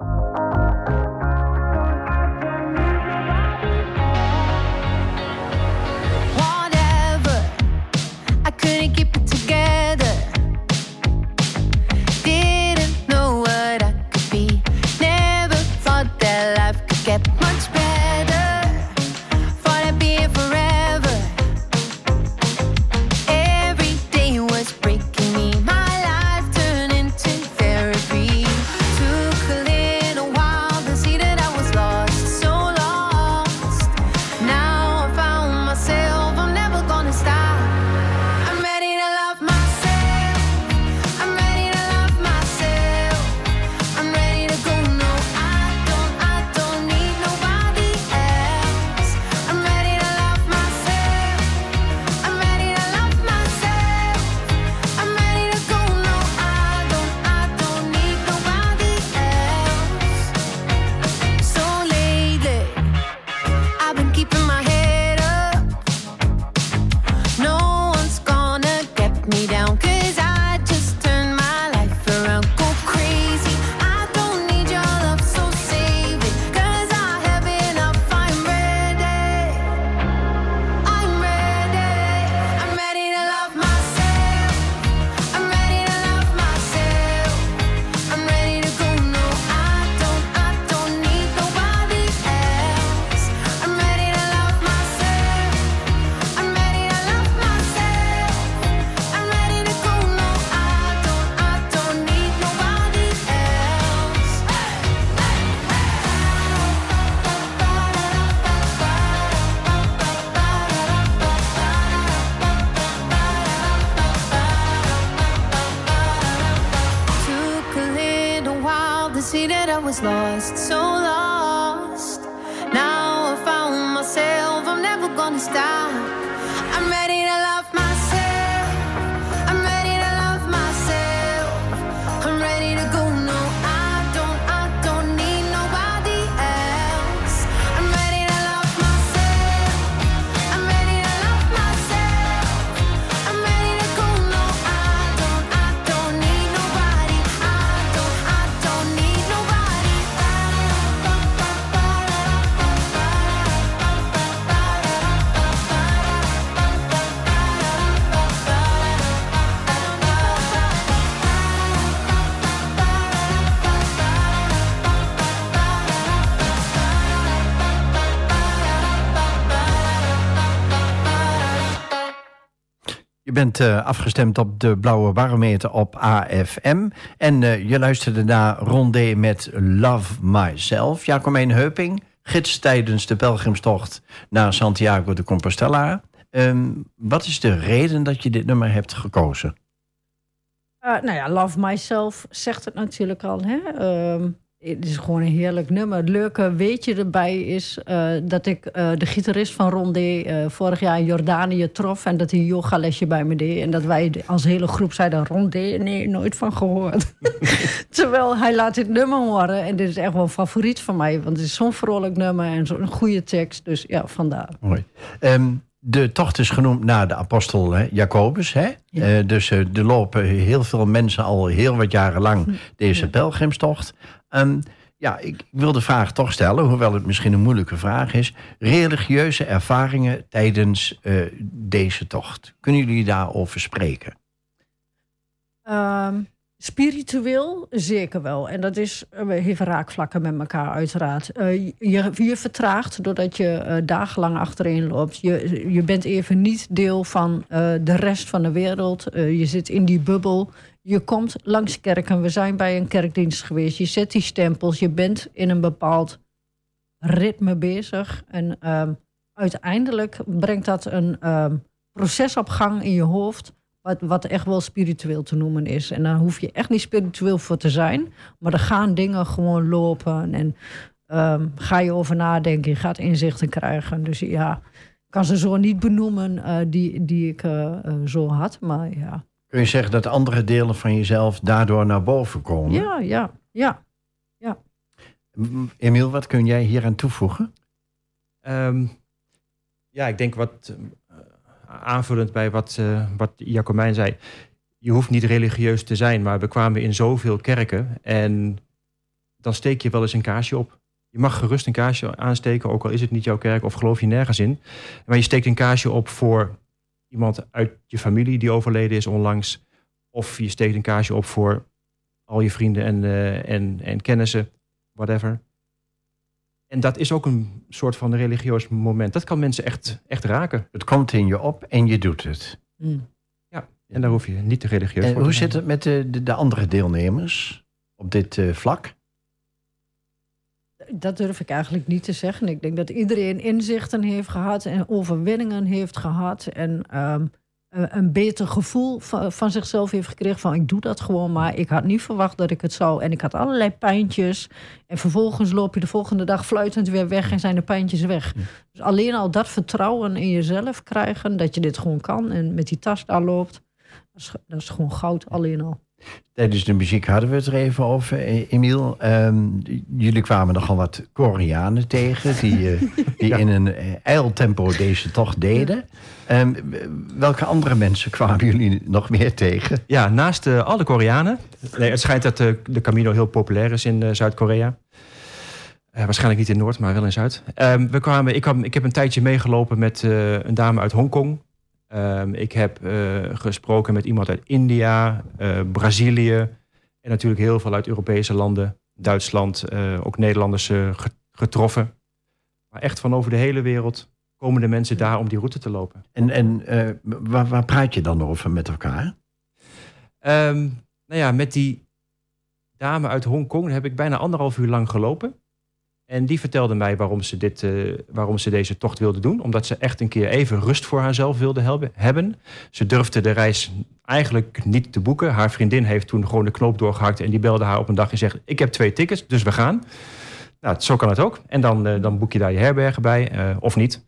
Whatever, I couldn't keep it together. Didn't know what I could be. Never thought that life could get much better. Thought I'd be here forever. Every day was breaking me. My life turned into therapy. Took a little while to see that I was lost, so lost. Now I found myself, I'm never gonna stop. I'm ready to love myself. I'm ready to love myself. I'm ready to go. No, I don't, I don't need nobody else. I'm ready to love myself. I'm ready to love myself. I'm ready to go. No, I don't, I don't need nobody else. So lately, I've been keeping my head up. No one's gonna get me down, 'cause I just turned my life around. Go crazy, I don't need your love, so save it, 'cause I have enough. I'm ready, I'm ready, I'm ready to love myself. I'm ready to love myself. I'm ready to go. No, I don't, I don't need nobody else. I'm ready to love myself. I'm ready to love myself. I'm ready to go. No, I don't, I don't need nobody else. Took a little while to see that I was lost, so lost. Now I found myself, I'm never gonna stop. I'm ready to love myself. I'm ready to love myself. I'm ready to go. No, I don't, I don't need nobody else. I'm ready to love myself. I'm ready to love myself. I'm ready to go. No, I don't, I don't need nobody. I don't, I don't need nobody. Je bent uh, afgestemd op de Blauwe Barometer op A F M. En uh, je luisterde naar Rondé met Love Myself. Jacomijn Heuping, gids tijdens de pelgrimstocht naar Santiago de Compostela. Um, wat is de reden dat je dit nummer hebt gekozen? Uh, nou ja, Love Myself zegt het natuurlijk al. Hè? Um, het is gewoon een heerlijk nummer. Het leuke weetje erbij is uh, dat ik uh, de gitarist van Rondé uh, vorig jaar in Jordanië trof. En dat hij een yogalesje bij me deed. En dat wij als hele groep zeiden, Rondé, nee, nooit van gehoord. Terwijl hij laat dit nummer horen. En dit is echt wel een favoriet van mij. Want het is zo'n vrolijk nummer en zo'n goede tekst. Dus ja, vandaar. Mooi. Um, De tocht is genoemd naar de apostel hè, Jacobus. Hè? Ja. Uh, dus uh, er lopen heel veel mensen al heel wat jaren lang deze ja. pelgrimstocht. Um, ja, ik, ik wil de vraag toch stellen, hoewel het misschien een moeilijke vraag is. Religieuze ervaringen tijdens uh, deze tocht. Kunnen jullie daarover spreken? Um, Spiritueel zeker wel. En dat is, we heeft raakvlakken met elkaar uiteraard. Uh, je, je vertraagt doordat je uh, dagenlang achtereen loopt. Je, je bent even niet deel van uh, de rest van de wereld. Uh, je zit in die bubbel. Je komt langs kerken. We zijn bij een kerkdienst geweest. Je zet die stempels. Je bent in een bepaald ritme bezig. En um, uiteindelijk brengt dat een um, proces op gang in je hoofd. Wat, wat echt wel spiritueel te noemen is. En daar hoef je echt niet spiritueel voor te zijn. Maar er gaan dingen gewoon lopen. En um, ga je over nadenken. Je gaat inzichten krijgen. Dus ja, ik kan ze zo niet benoemen uh, die, die ik uh, uh, zo had. Maar ja. Kun je zeggen dat andere delen van jezelf daardoor naar boven komen? Ja, ja, ja. ja. Emiel, wat kun jij hier aan toevoegen? Um, ja, ik denk wat... aanvullend bij wat, uh, wat Jacomijn zei. Je hoeft niet religieus te zijn, maar we kwamen in zoveel kerken en dan steek je wel eens een kaarsje op. Je mag gerust een kaarsje aansteken, ook al is het niet jouw kerk of geloof je nergens in. Maar je steekt een kaarsje op voor iemand uit je familie die overleden is onlangs. Of je steekt een kaarsje op voor al je vrienden en, uh, en, en kennissen, whatever. En dat is ook een soort van religieus moment. Dat kan mensen echt, echt raken. Het komt in je op en je doet het. Mm. Ja, en daar hoef je niet te religieus en voor hoe te zijn. zit het met de, de, de andere deelnemers op dit uh, vlak? Dat durf ik eigenlijk niet te zeggen. Ik denk dat iedereen inzichten heeft gehad en overwinningen heeft gehad. En um, een beter gevoel van, van zichzelf heeft gekregen. Van ik doe dat gewoon, maar ik had niet verwacht dat ik het zou. En ik had allerlei pijntjes. En vervolgens loop je de volgende dag fluitend weer weg en zijn de pijntjes weg. Ja. Dus alleen al dat vertrouwen in jezelf krijgen, dat je dit gewoon kan en met die tas daar loopt. Dat is, dat is gewoon goud, alleen al. Tijdens de muziek hadden we het er even over, Emiel. Um, jullie kwamen nogal wat Koreanen tegen die, uh, die ja. in een uh, ijltempo deze tocht deden. Um, welke andere mensen kwamen jullie nog meer tegen? Ja, naast uh, alle Koreanen. Nee, het schijnt dat uh, de Camino heel populair is in uh, Zuid-Korea. Uh, waarschijnlijk niet in Noord, maar wel in Zuid. Um, we kwamen, ik, kwam, ik heb een tijdje meegelopen met uh, een dame uit Hongkong. Um, ik heb uh, gesproken met iemand uit India, uh, Brazilië en natuurlijk heel veel uit Europese landen, Duitsland, uh, ook Nederlanders uh, getroffen. Maar echt van over de hele wereld komen de mensen daar om die route te lopen. En, en uh, waar, waar praat je dan over met elkaar? Um, nou ja, met die dame uit Hongkong heb ik bijna anderhalf uur lang gelopen. En die vertelde mij waarom ze, dit, uh, waarom ze deze tocht wilde doen. Omdat ze echt een keer even rust voor haarzelf wilde helpen, hebben. Ze durfde de reis eigenlijk niet te boeken. Haar vriendin heeft toen gewoon de knoop doorgehakt. En die belde haar op een dag en zegt, ik heb twee tickets, dus we gaan. Nou, zo kan het ook. En dan, uh, dan boek je daar je herbergen bij, uh, of niet.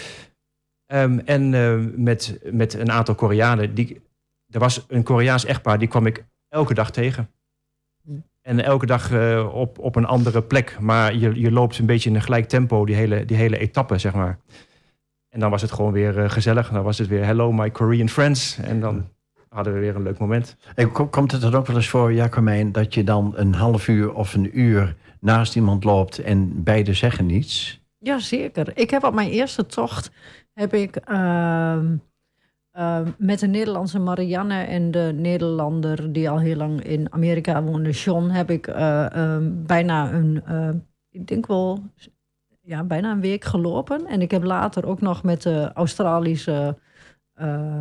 Um, en uh, met, met een aantal Koreanen. Die, er was een Koreaans echtpaar, die kwam ik elke dag tegen. En elke dag uh, op, op een andere plek. Maar je, je loopt een beetje in een gelijk tempo, die hele, die hele etappe, zeg maar. En dan was het gewoon weer uh, gezellig. Dan was het weer hello my Korean friends. En dan hadden we weer een leuk moment. En komt het dan ook wel eens voor, Jacomijn, dat je dan een half uur of een uur naast iemand loopt en beide zeggen niets? Ja, zeker. Ik heb op mijn eerste tocht heb ik uh, uh, met de Nederlandse Marianne en de Nederlander die al heel lang in Amerika woonde, John, heb ik uh, uh, bijna een, uh, ik denk wel, ja, bijna een week gelopen. En ik heb later ook nog met de Australische uh,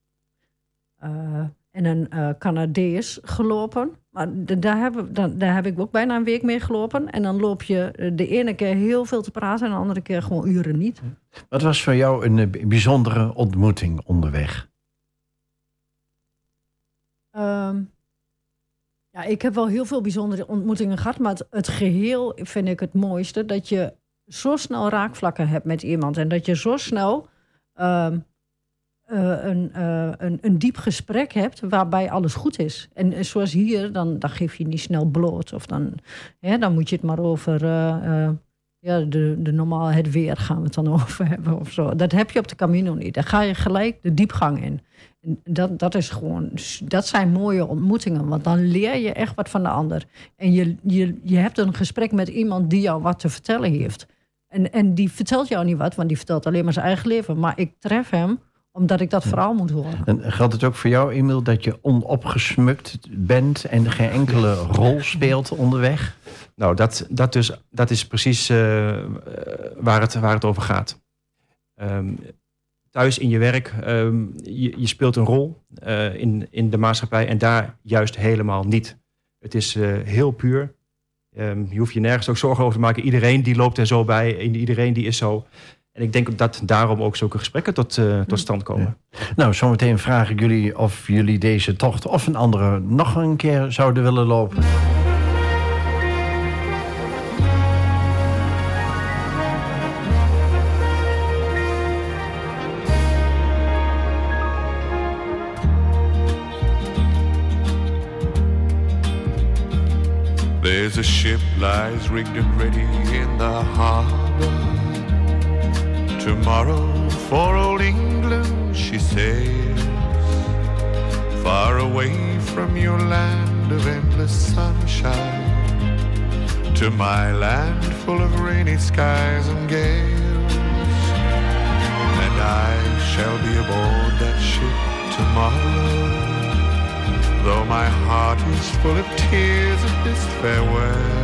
uh, en een uh, Canadees gelopen. Maar de, daar, heb, daar, daar heb ik ook bijna een week mee gelopen. En dan loop je de ene keer heel veel te praten en de andere keer gewoon uren niet. Wat was voor jou een bijzondere ontmoeting onderweg? Um, ja, ik heb wel heel veel bijzondere ontmoetingen gehad. Maar het, het geheel vind ik het mooiste. Dat je zo snel raakvlakken hebt met iemand. En dat je zo snel Um, Uh, een, uh, een, een diep gesprek hebt waarbij alles goed is. En uh, zoals hier, dan, dan geef je niet snel bloot. Of dan, hè, dan moet je het maar over uh, uh, ja, de, de normaal het weer gaan we het dan over hebben. Of zo. Dat heb je op de Camino niet. Daar ga je gelijk de diepgang in. En dat, dat, is gewoon, dat zijn mooie ontmoetingen. Want dan leer je echt wat van de ander. En je, je, je hebt een gesprek met iemand die jou wat te vertellen heeft. En, en die vertelt jou niet wat, want die vertelt alleen maar zijn eigen leven. Maar ik tref hem Omdat ik dat verhaal moet horen. En geldt het ook voor jou, Emiel, dat je onopgesmukt bent en geen enkele rol speelt onderweg? Nou, dat, dat, dus, dat is precies uh, waar, het, waar het over gaat. Um, thuis in je werk, um, je, je speelt een rol uh, in, in de maatschappij en daar juist helemaal niet. Het is uh, heel puur. Um, je hoeft je nergens ook zorgen over te maken. Iedereen die loopt er zo bij, iedereen die is zo. En ik denk dat daarom ook zulke gesprekken tot, uh, tot stand komen. Ja. Nou, zometeen vraag ik jullie of jullie deze tocht of een andere nog een keer zouden willen lopen. There's a ship lies rigged and ready in the harbor. Tomorrow for old England she sails, far away from your land of endless sunshine, to my land full of rainy skies and gales. And I shall be aboard that ship tomorrow, though my heart is full of tears at this farewell.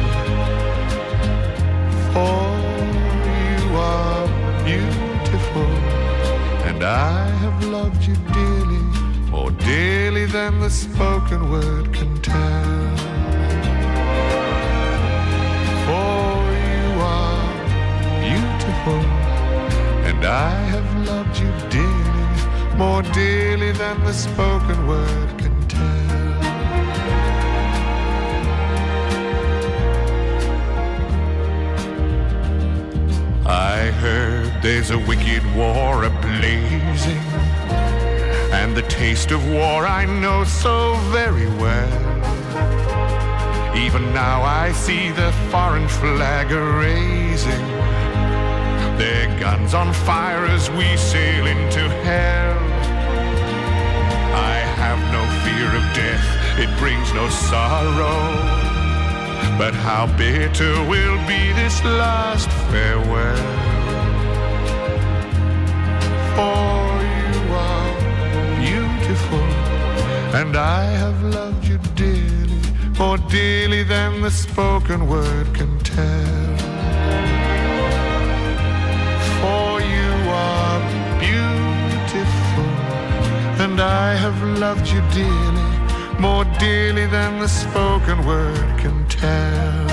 For you are beautiful, and I have loved you dearly, more dearly than the spoken word can tell. For you are beautiful, and I have loved you dearly, more dearly than the spoken word can tell. I heard there's a wicked war a-blazing, and the taste of war I know so very well. Even now I see the foreign flag a-raising, their guns on fire as we sail into hell. I have no fear of death, it brings no sorrow, but how bitter will be this last farewell. For you are beautiful, and I have loved you dearly, more dearly than the spoken word can tell. For you are beautiful, and I have loved you dearly, more dearly than the spoken word can tell.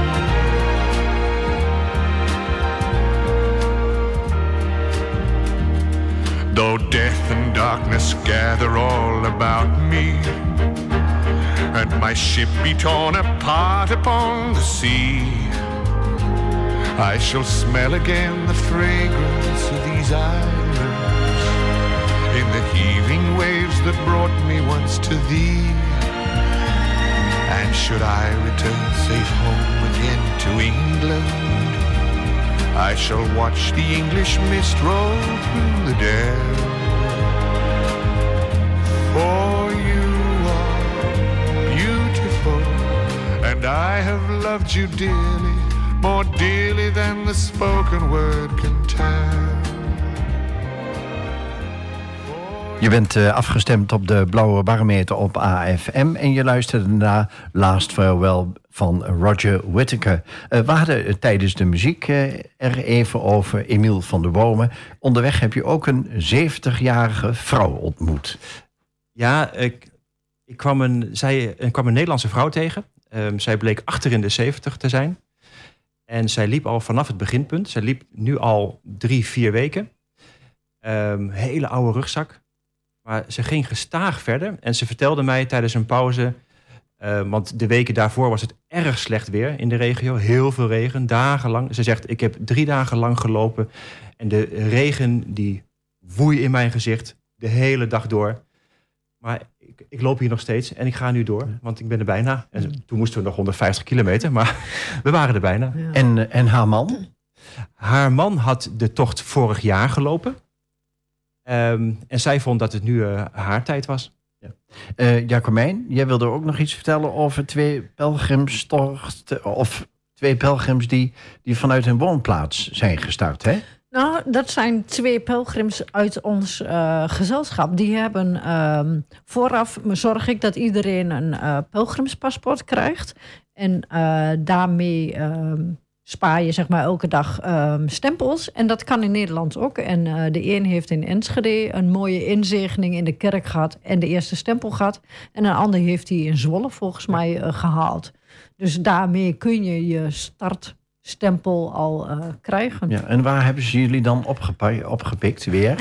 Though death and darkness gather all about me, and my ship be torn apart upon the sea, I shall smell again the fragrance of these islands, in the heaving waves that brought me once to thee. And should I return safe home again to England, I shall watch the English mist roll through the dell. For you are beautiful, and I have loved you dearly, more dearly than the spoken word can tell. Je bent uh, afgestemd op de Blauwe Barometer op A F M en je luisterde naar Last Farewell van Roger Whittaker. Uh, we hadden uh, tijdens de muziek uh, er even over Emiel van der Bomen. Onderweg heb je ook een zeventigjarige vrouw ontmoet. Ja, ik, ik, kwam een, zij, ik kwam een Nederlandse vrouw tegen. Um, zij bleek achter in de zeventig te zijn. En zij liep al vanaf het beginpunt. Zij liep nu al drie, vier weken. Um, hele oude rugzak. Maar ze ging gestaag verder. En ze vertelde mij tijdens een pauze, Uh, want de weken daarvoor was het erg slecht weer in de regio. Heel veel regen, dagenlang. Ze zegt, ik heb drie dagen lang gelopen. En de regen die woei in mijn gezicht de hele dag door. Maar ik, ik loop hier nog steeds en ik ga nu door. Want ik ben er bijna. En toen moesten we nog honderdvijftig kilometer. Maar we waren er bijna. Ja. En, en haar man? Haar man had de tocht vorig jaar gelopen. Um, en zij vond dat het nu uh, haar tijd was. Ja. Uh, Jacomijn, jij wilde ook nog iets vertellen over twee pelgrimstochten, of twee pelgrims die, die vanuit hun woonplaats zijn gestart, hè? Nou, dat zijn twee pelgrims uit ons uh, gezelschap. Die hebben uh, vooraf zorg ik dat iedereen een uh, pelgrimspaspoort krijgt. En uh, daarmee uh, spaar je zeg maar elke dag uh, stempels. En dat kan in Nederland ook. En uh, de een heeft in Enschede een mooie inzegening in de kerk gehad en de eerste stempel gehad. En een ander heeft die in Zwolle volgens mij uh, gehaald. Dus daarmee kun je je start stempel al uh, krijgen. Ja, en waar hebben ze jullie dan opgepa- opgepikt weer?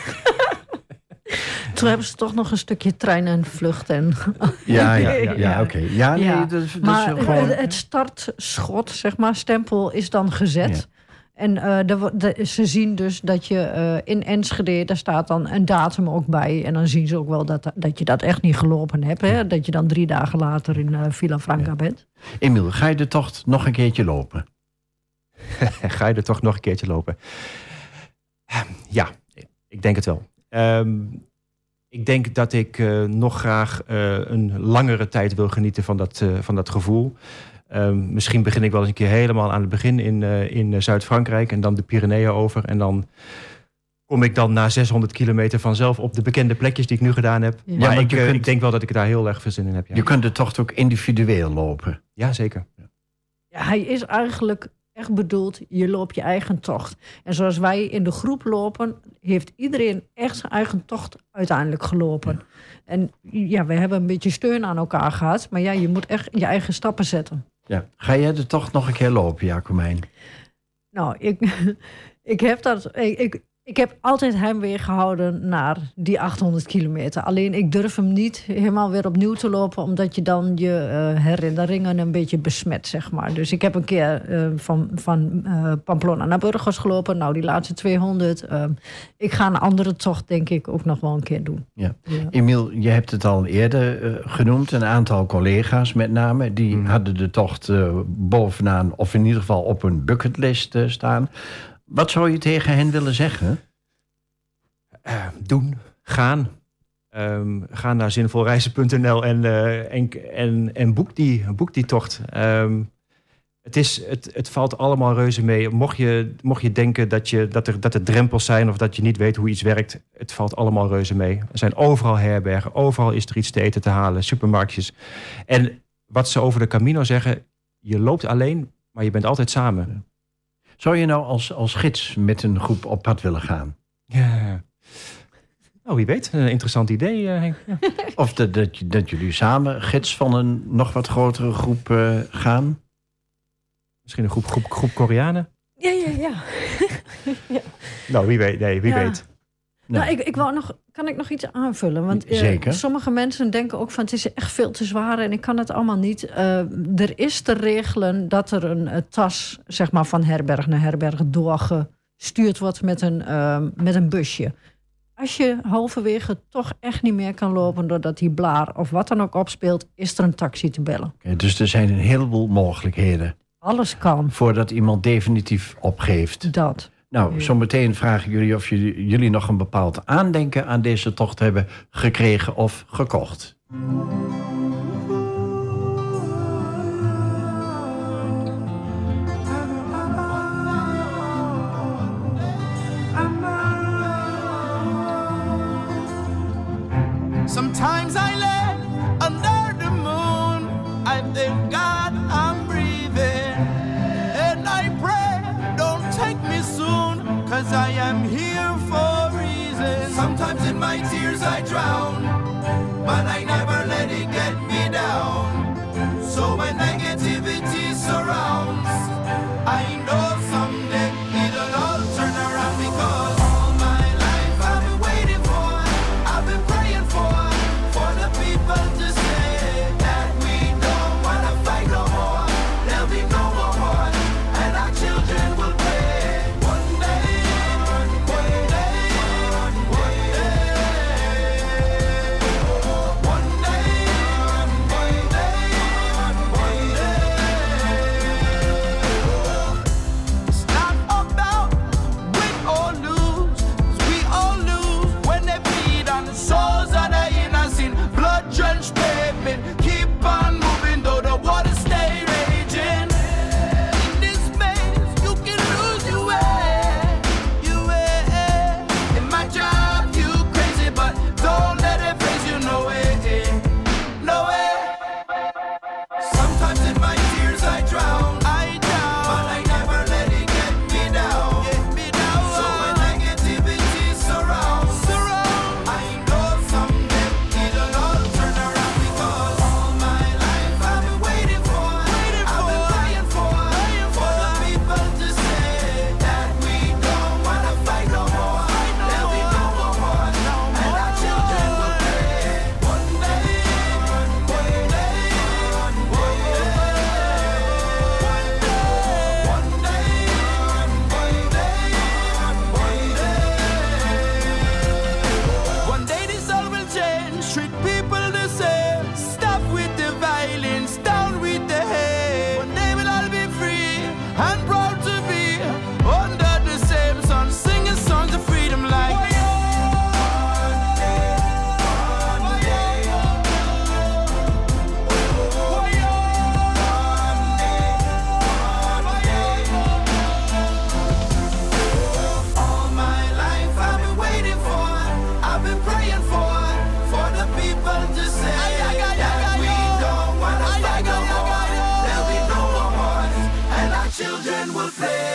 Toen hebben ze toch nog een stukje trein en vlucht. En ja, ja, ja, ja oké. Okay. Ja, nee, ja. dat, dat maar is gewoon... het startschot, zeg maar, stempel is dan gezet. Ja. En uh, de, de, ze zien dus dat je uh, in Enschede, daar staat dan een datum ook bij. En dan zien ze ook wel dat, dat je dat echt niet gelopen hebt. Hè? Dat je dan drie dagen later in uh, Villa Franca ja. bent. Emiel, ga je de tocht nog een keertje lopen? Ga je er toch nog een keertje lopen? Ja, ik denk het wel. Um, ik denk dat ik uh, nog graag uh, een langere tijd wil genieten van dat, uh, van dat gevoel. Um, misschien begin ik wel eens een keer helemaal aan het begin in, uh, in uh, Zuid-Frankrijk en dan de Pyreneeën over. En dan kom ik dan na zeshonderd kilometer vanzelf op de bekende plekjes die ik nu gedaan heb. Ja, maar ik, uh, kunt, ik denk wel dat ik daar heel erg veel zin in heb. Ja. Je kunt de tocht ook individueel lopen. Ja, zeker. Ja, hij is eigenlijk echt bedoeld, je loopt je eigen tocht. En zoals wij in de groep lopen, heeft iedereen echt zijn eigen tocht uiteindelijk gelopen. Ja. En ja, we hebben een beetje steun aan elkaar gehad. Maar ja, je moet echt je eigen stappen zetten. Ja. Ga jij de tocht nog een keer lopen, Jacomijn? Nou, ik, ik heb dat... Ik, ik, Ik heb altijd heimwee gehouden naar die achthonderd kilometer. Alleen ik durf hem niet helemaal weer opnieuw te lopen, omdat je dan je uh, herinneringen een beetje besmet, zeg maar. Dus ik heb een keer uh, van, van uh, Pamplona naar Burgos gelopen. Nou, die laatste tweehonderd. Uh, ik ga een andere tocht, denk ik, ook nog wel een keer doen. Ja. Ja. Emiel, je hebt het al eerder uh, genoemd. Een aantal collega's met name, die mm. hadden de tocht uh, bovenaan, of in ieder geval op hun bucketlist uh, staan. Wat zou je tegen hen willen zeggen? Uh, doen, gaan. Um, ga naar zinvolreizen punt n l en, uh, en, en, en boek, die, boek die tocht. Um, het, is, het, het valt allemaal reuze mee. Mocht je, mocht je denken dat, je, dat, er, dat er drempels zijn of dat je niet weet hoe iets werkt, het valt allemaal reuze mee. Er zijn overal herbergen, overal is er iets te eten te halen, supermarktjes. En wat ze over de Camino zeggen, je loopt alleen, maar je bent altijd samen. Zou je nou als, als gids met een groep op pad willen gaan? Ja. Nou, wie weet. Een interessant idee, uh, Henk. Ja. Of de, dat, dat jullie samen gids van een nog wat grotere groep uh, gaan? Misschien een groep, groep, groep Koreanen? Ja, ja, ja. ja. Nou, wie weet. Nee, wie ja. weet. Nou, ik, ik wou nog, kan ik nog iets aanvullen? Want uh, Zeker. Sommige mensen denken ook van het is echt veel te zwaar en ik kan het allemaal niet. Uh, er is te regelen dat er een, een tas, zeg maar, van herberg naar herberg doorgestuurd wordt met een, uh, met een busje. Als je halverwege toch echt niet meer kan lopen doordat die blaar of wat dan ook opspeelt, is er een taxi te bellen. Okay, dus er zijn een heleboel mogelijkheden. Alles kan. Voordat iemand definitief opgeeft. Dat. Nou, zometeen vragen jullie of jullie, jullie nog een bepaald aandenken aan deze tocht hebben gekregen of gekocht. Sometimes I lay under the moon. I thank God I'm breathing. And I pray, don't take me soon, 'cause I am here for a reason. Sometimes in my tears I drown, but I never let it get me down. So when negativity surrounds, I know someday it'll all turn around, because all my life I've been waiting for, I've been praying for, for the people to say that we don't wanna fight but in my tears I drown. I drown. But I never let it get me down. Get me down. So when negativity surrounds, surround, I know someday it'll all turn around because all my life I've been waiting for, waiting I've been praying for, praying for the people to say that we don't wanna fight no more. There'll be no more wars, and our children will pray. One day, one day, one day, one day, one day this all will change. Treat people the same. Stop with the violence, down with the hate. One day we'll all be free and proud to be under the same sun, singing songs of freedom like. All my life I've been waiting for, I've been praying for, for the people to say that we don't wanna fight no more. There'll be no more wars, and our children will play.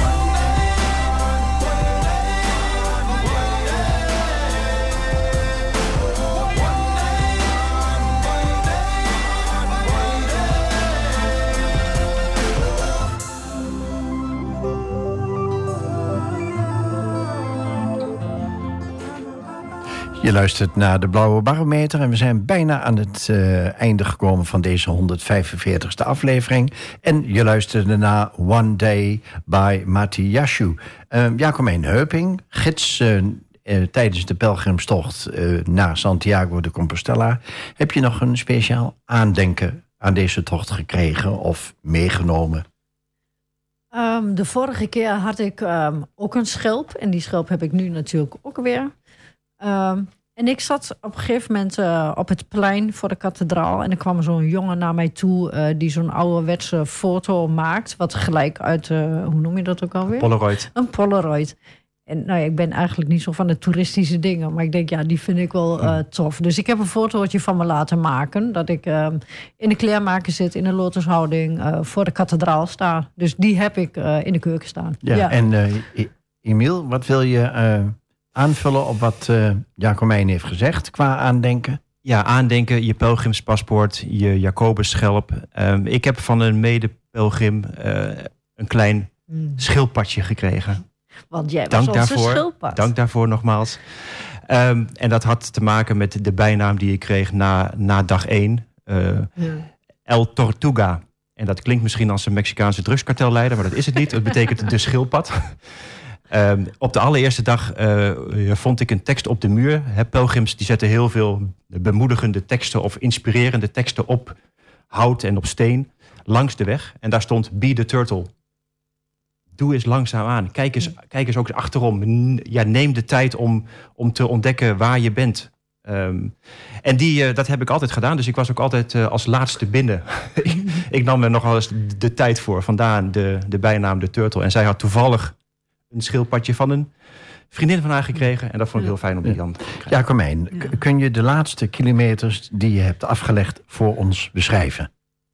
Je luistert naar de Blauwe Barometer en we zijn bijna aan het uh, einde gekomen van deze honderdvijfenveertigste aflevering. En je luisterde naar One Day by Matti Jashu. Uh, Jacomijn Heuping, gids uh, uh, tijdens de pelgrimstocht uh, naar Santiago de Compostela. Heb je nog een speciaal aandenken aan deze tocht gekregen of meegenomen? Um, de vorige keer had ik um, ook een schelp. En die schelp heb ik nu natuurlijk ook weer. Um, en ik zat op een gegeven moment uh, op het plein voor de kathedraal. En er kwam zo'n jongen naar mij toe uh, die zo'n ouderwetse foto maakt. Wat gelijk uit, uh, hoe noem je dat ook alweer? Polaroid. Een Polaroid. En nou ja, ik ben eigenlijk niet zo van de toeristische dingen. Maar ik denk, ja, die vind ik wel uh, tof. Dus ik heb een fotootje van me laten maken. Dat ik uh, in de kleermaker zit, in een lotushouding, uh, voor de kathedraal sta. Dus die heb ik uh, in de keuken staan. Ja, ja. En uh, Emiel, wat wil je uh, aanvullen op wat uh, Jacomijn heeft gezegd qua aandenken? Ja, aandenken, je pelgrimspaspoort, je Jacobusschelp. Um, ik heb van een mede-pelgrim uh, een klein mm. schildpadje gekregen. Want jij was dank onze daarvoor, schildpad. Dank daarvoor nogmaals. Um, en dat had te maken met de bijnaam die ik kreeg na, na dag één. Uh, ja. El Tortuga. En dat klinkt misschien als een Mexicaanse drugskartelleider, maar dat is het niet. Het betekent de schildpad. Um, op de allereerste dag uh, vond ik een tekst op de muur. He, pelgrims die zetten heel veel bemoedigende teksten of inspirerende teksten op hout en op steen langs de weg. En daar stond Be the Turtle. Doe eens langzaam aan. Kijk eens, kijk eens ook achterom. Ja, neem de tijd om, om te ontdekken waar je bent. Um, en die, uh, dat heb ik altijd gedaan. Dus ik was ook altijd uh, als laatste binnen. Ik nam er nogal eens de, de tijd voor. Vandaar de, de bijnaam de Turtle. En zij had toevallig een schildpadje van een vriendin van haar gekregen. En dat vond ik heel fijn om die dan te krijgen. Jacomijn, ja. kun je de laatste kilometers die je hebt afgelegd voor ons beschrijven?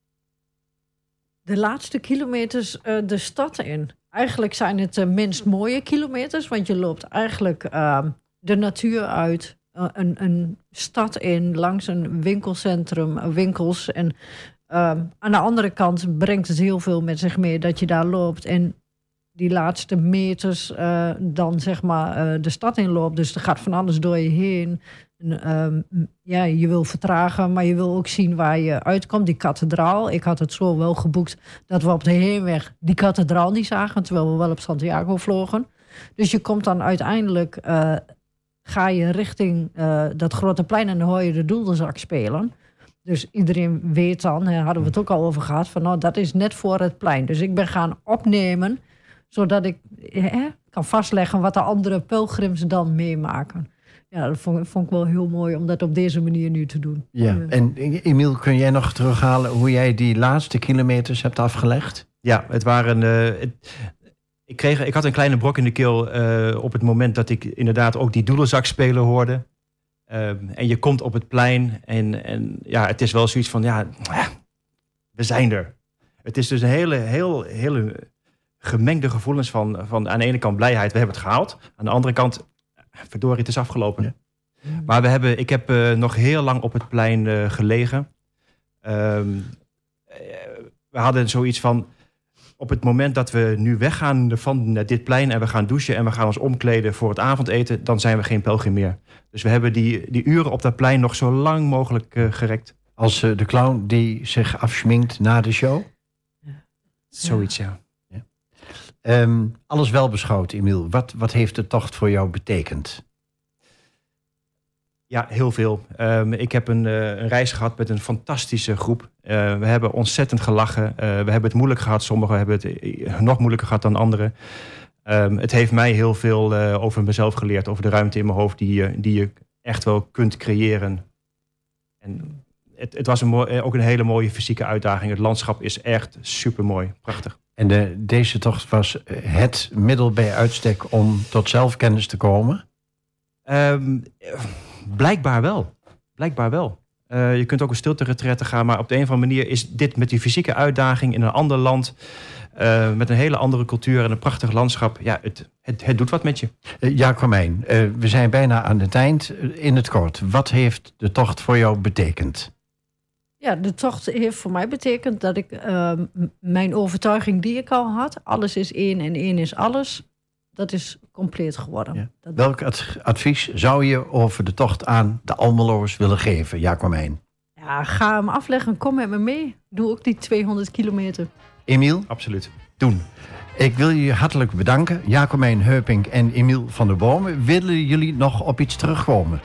De laatste kilometers uh, de stad in. Eigenlijk zijn het de minst mooie kilometers. Want je loopt eigenlijk uh, de natuur uit. Uh, een, een stad in, langs een winkelcentrum, uh, winkels. En uh, aan de andere kant brengt het heel veel met zich mee dat je daar loopt. En die laatste meters uh, dan zeg maar uh, de stad in loopt. Dus er gaat van alles door je heen. En, um, ja, je wil vertragen, maar je wil ook zien waar je uitkomt. Die kathedraal. Ik had het zo wel geboekt dat we op de heenweg die kathedraal niet zagen, terwijl we wel op Santiago vlogen. Dus je komt dan uiteindelijk, uh, ga je richting uh, dat grote plein en dan hoor je de doedelzak spelen. Dus iedereen weet dan, hè, hadden we het ook al over gehad, van nou, dat is net voor het plein. Dus ik ben gaan opnemen, zodat ik hè, kan vastleggen wat de andere pelgrims dan meemaken. Ja, dat vond, vond ik wel heel mooi om dat op deze manier nu te doen. Ja. En Emiel, kun jij nog terughalen hoe jij die laatste kilometers hebt afgelegd? Ja, het waren... Uh, het, ik, kreeg, ik had een kleine brok in de keel uh, op het moment dat ik inderdaad ook die doedelzak spelen hoorde. Uh, en je komt op het plein en, en ja, het is wel zoiets van, ja, we zijn er. Het is dus een hele, heel, hele gemengde gevoelens van, van aan de ene kant blijheid, we hebben het gehaald. Aan de andere kant, verdorie, het is afgelopen. Ja. Maar we hebben, ik heb uh, nog heel lang op het plein uh, gelegen. Um, we hadden zoiets van, op het moment dat we nu weggaan van dit plein en we gaan douchen en we gaan ons omkleden voor het avondeten, dan zijn we geen pelgrim meer. Dus we hebben die, die uren op dat plein nog zo lang mogelijk uh, gerekt. Als uh, de clown die zich afschminkt na de show? Ja. Zoiets, ja. ja. Um, alles wel beschouwd, Emiel. Wat, wat heeft de tocht voor jou betekend? Ja, heel veel. Um, ik heb een, uh, een reis gehad met een fantastische groep. Uh, we hebben ontzettend gelachen. Uh, we hebben het moeilijk gehad. Sommigen hebben het uh, nog moeilijker gehad dan anderen. Um, het heeft mij heel veel uh, over mezelf geleerd. Over de ruimte in mijn hoofd die, uh, die je echt wel kunt creëren. En het, het was een mooi, ook een hele mooie fysieke uitdaging. Het landschap is echt supermooi. Prachtig. En de, deze tocht was het middel bij uitstek om tot zelfkennis te komen? Um, blijkbaar wel. Blijkbaar wel. Uh, je kunt ook een stilte-retraite gaan, maar op de een of andere manier is dit met die fysieke uitdaging in een ander land, uh, met een hele andere cultuur en een prachtig landschap, ja, het, het, het doet wat met je. Uh, ja, Carmijn, uh, we zijn bijna aan het eind. In het kort, wat heeft de tocht voor jou betekend? Ja, de tocht heeft voor mij betekend dat ik uh, mijn overtuiging die ik al had, alles is één en één is alles, dat is compleet geworden. Ja. Dat... Welk ad- advies zou je over de tocht aan de Almeloers willen geven, Jacomijn? Ja, ga hem afleggen, kom met me mee. Doe ook die tweehonderd kilometer. Emiel? Absoluut. Doen. Ik wil je hartelijk bedanken, Jacomijn Heupink en Emiel van der Bomen. Willen jullie nog op iets terugkomen?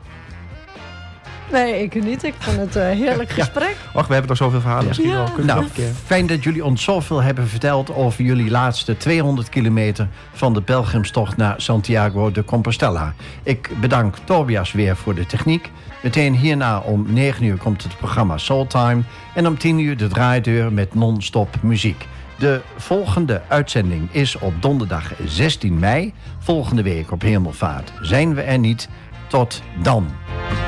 Nee, ik niet. Ik vond het een heerlijk gesprek. Ja. Och, we hebben toch zoveel verhalen. Ja. Misschien ja. wel. Kunnen nou, fijn dat jullie ons zoveel hebben verteld over jullie laatste tweehonderd kilometer van de pelgrimstocht naar Santiago de Compostela. Ik bedank Tobias weer voor de techniek. Meteen hierna om negen uur komt het programma Soultime en om tien uur de draaideur met non-stop muziek. De volgende uitzending is op donderdag zestien mei. Volgende week op Hemelvaart zijn we er niet. Tot dan.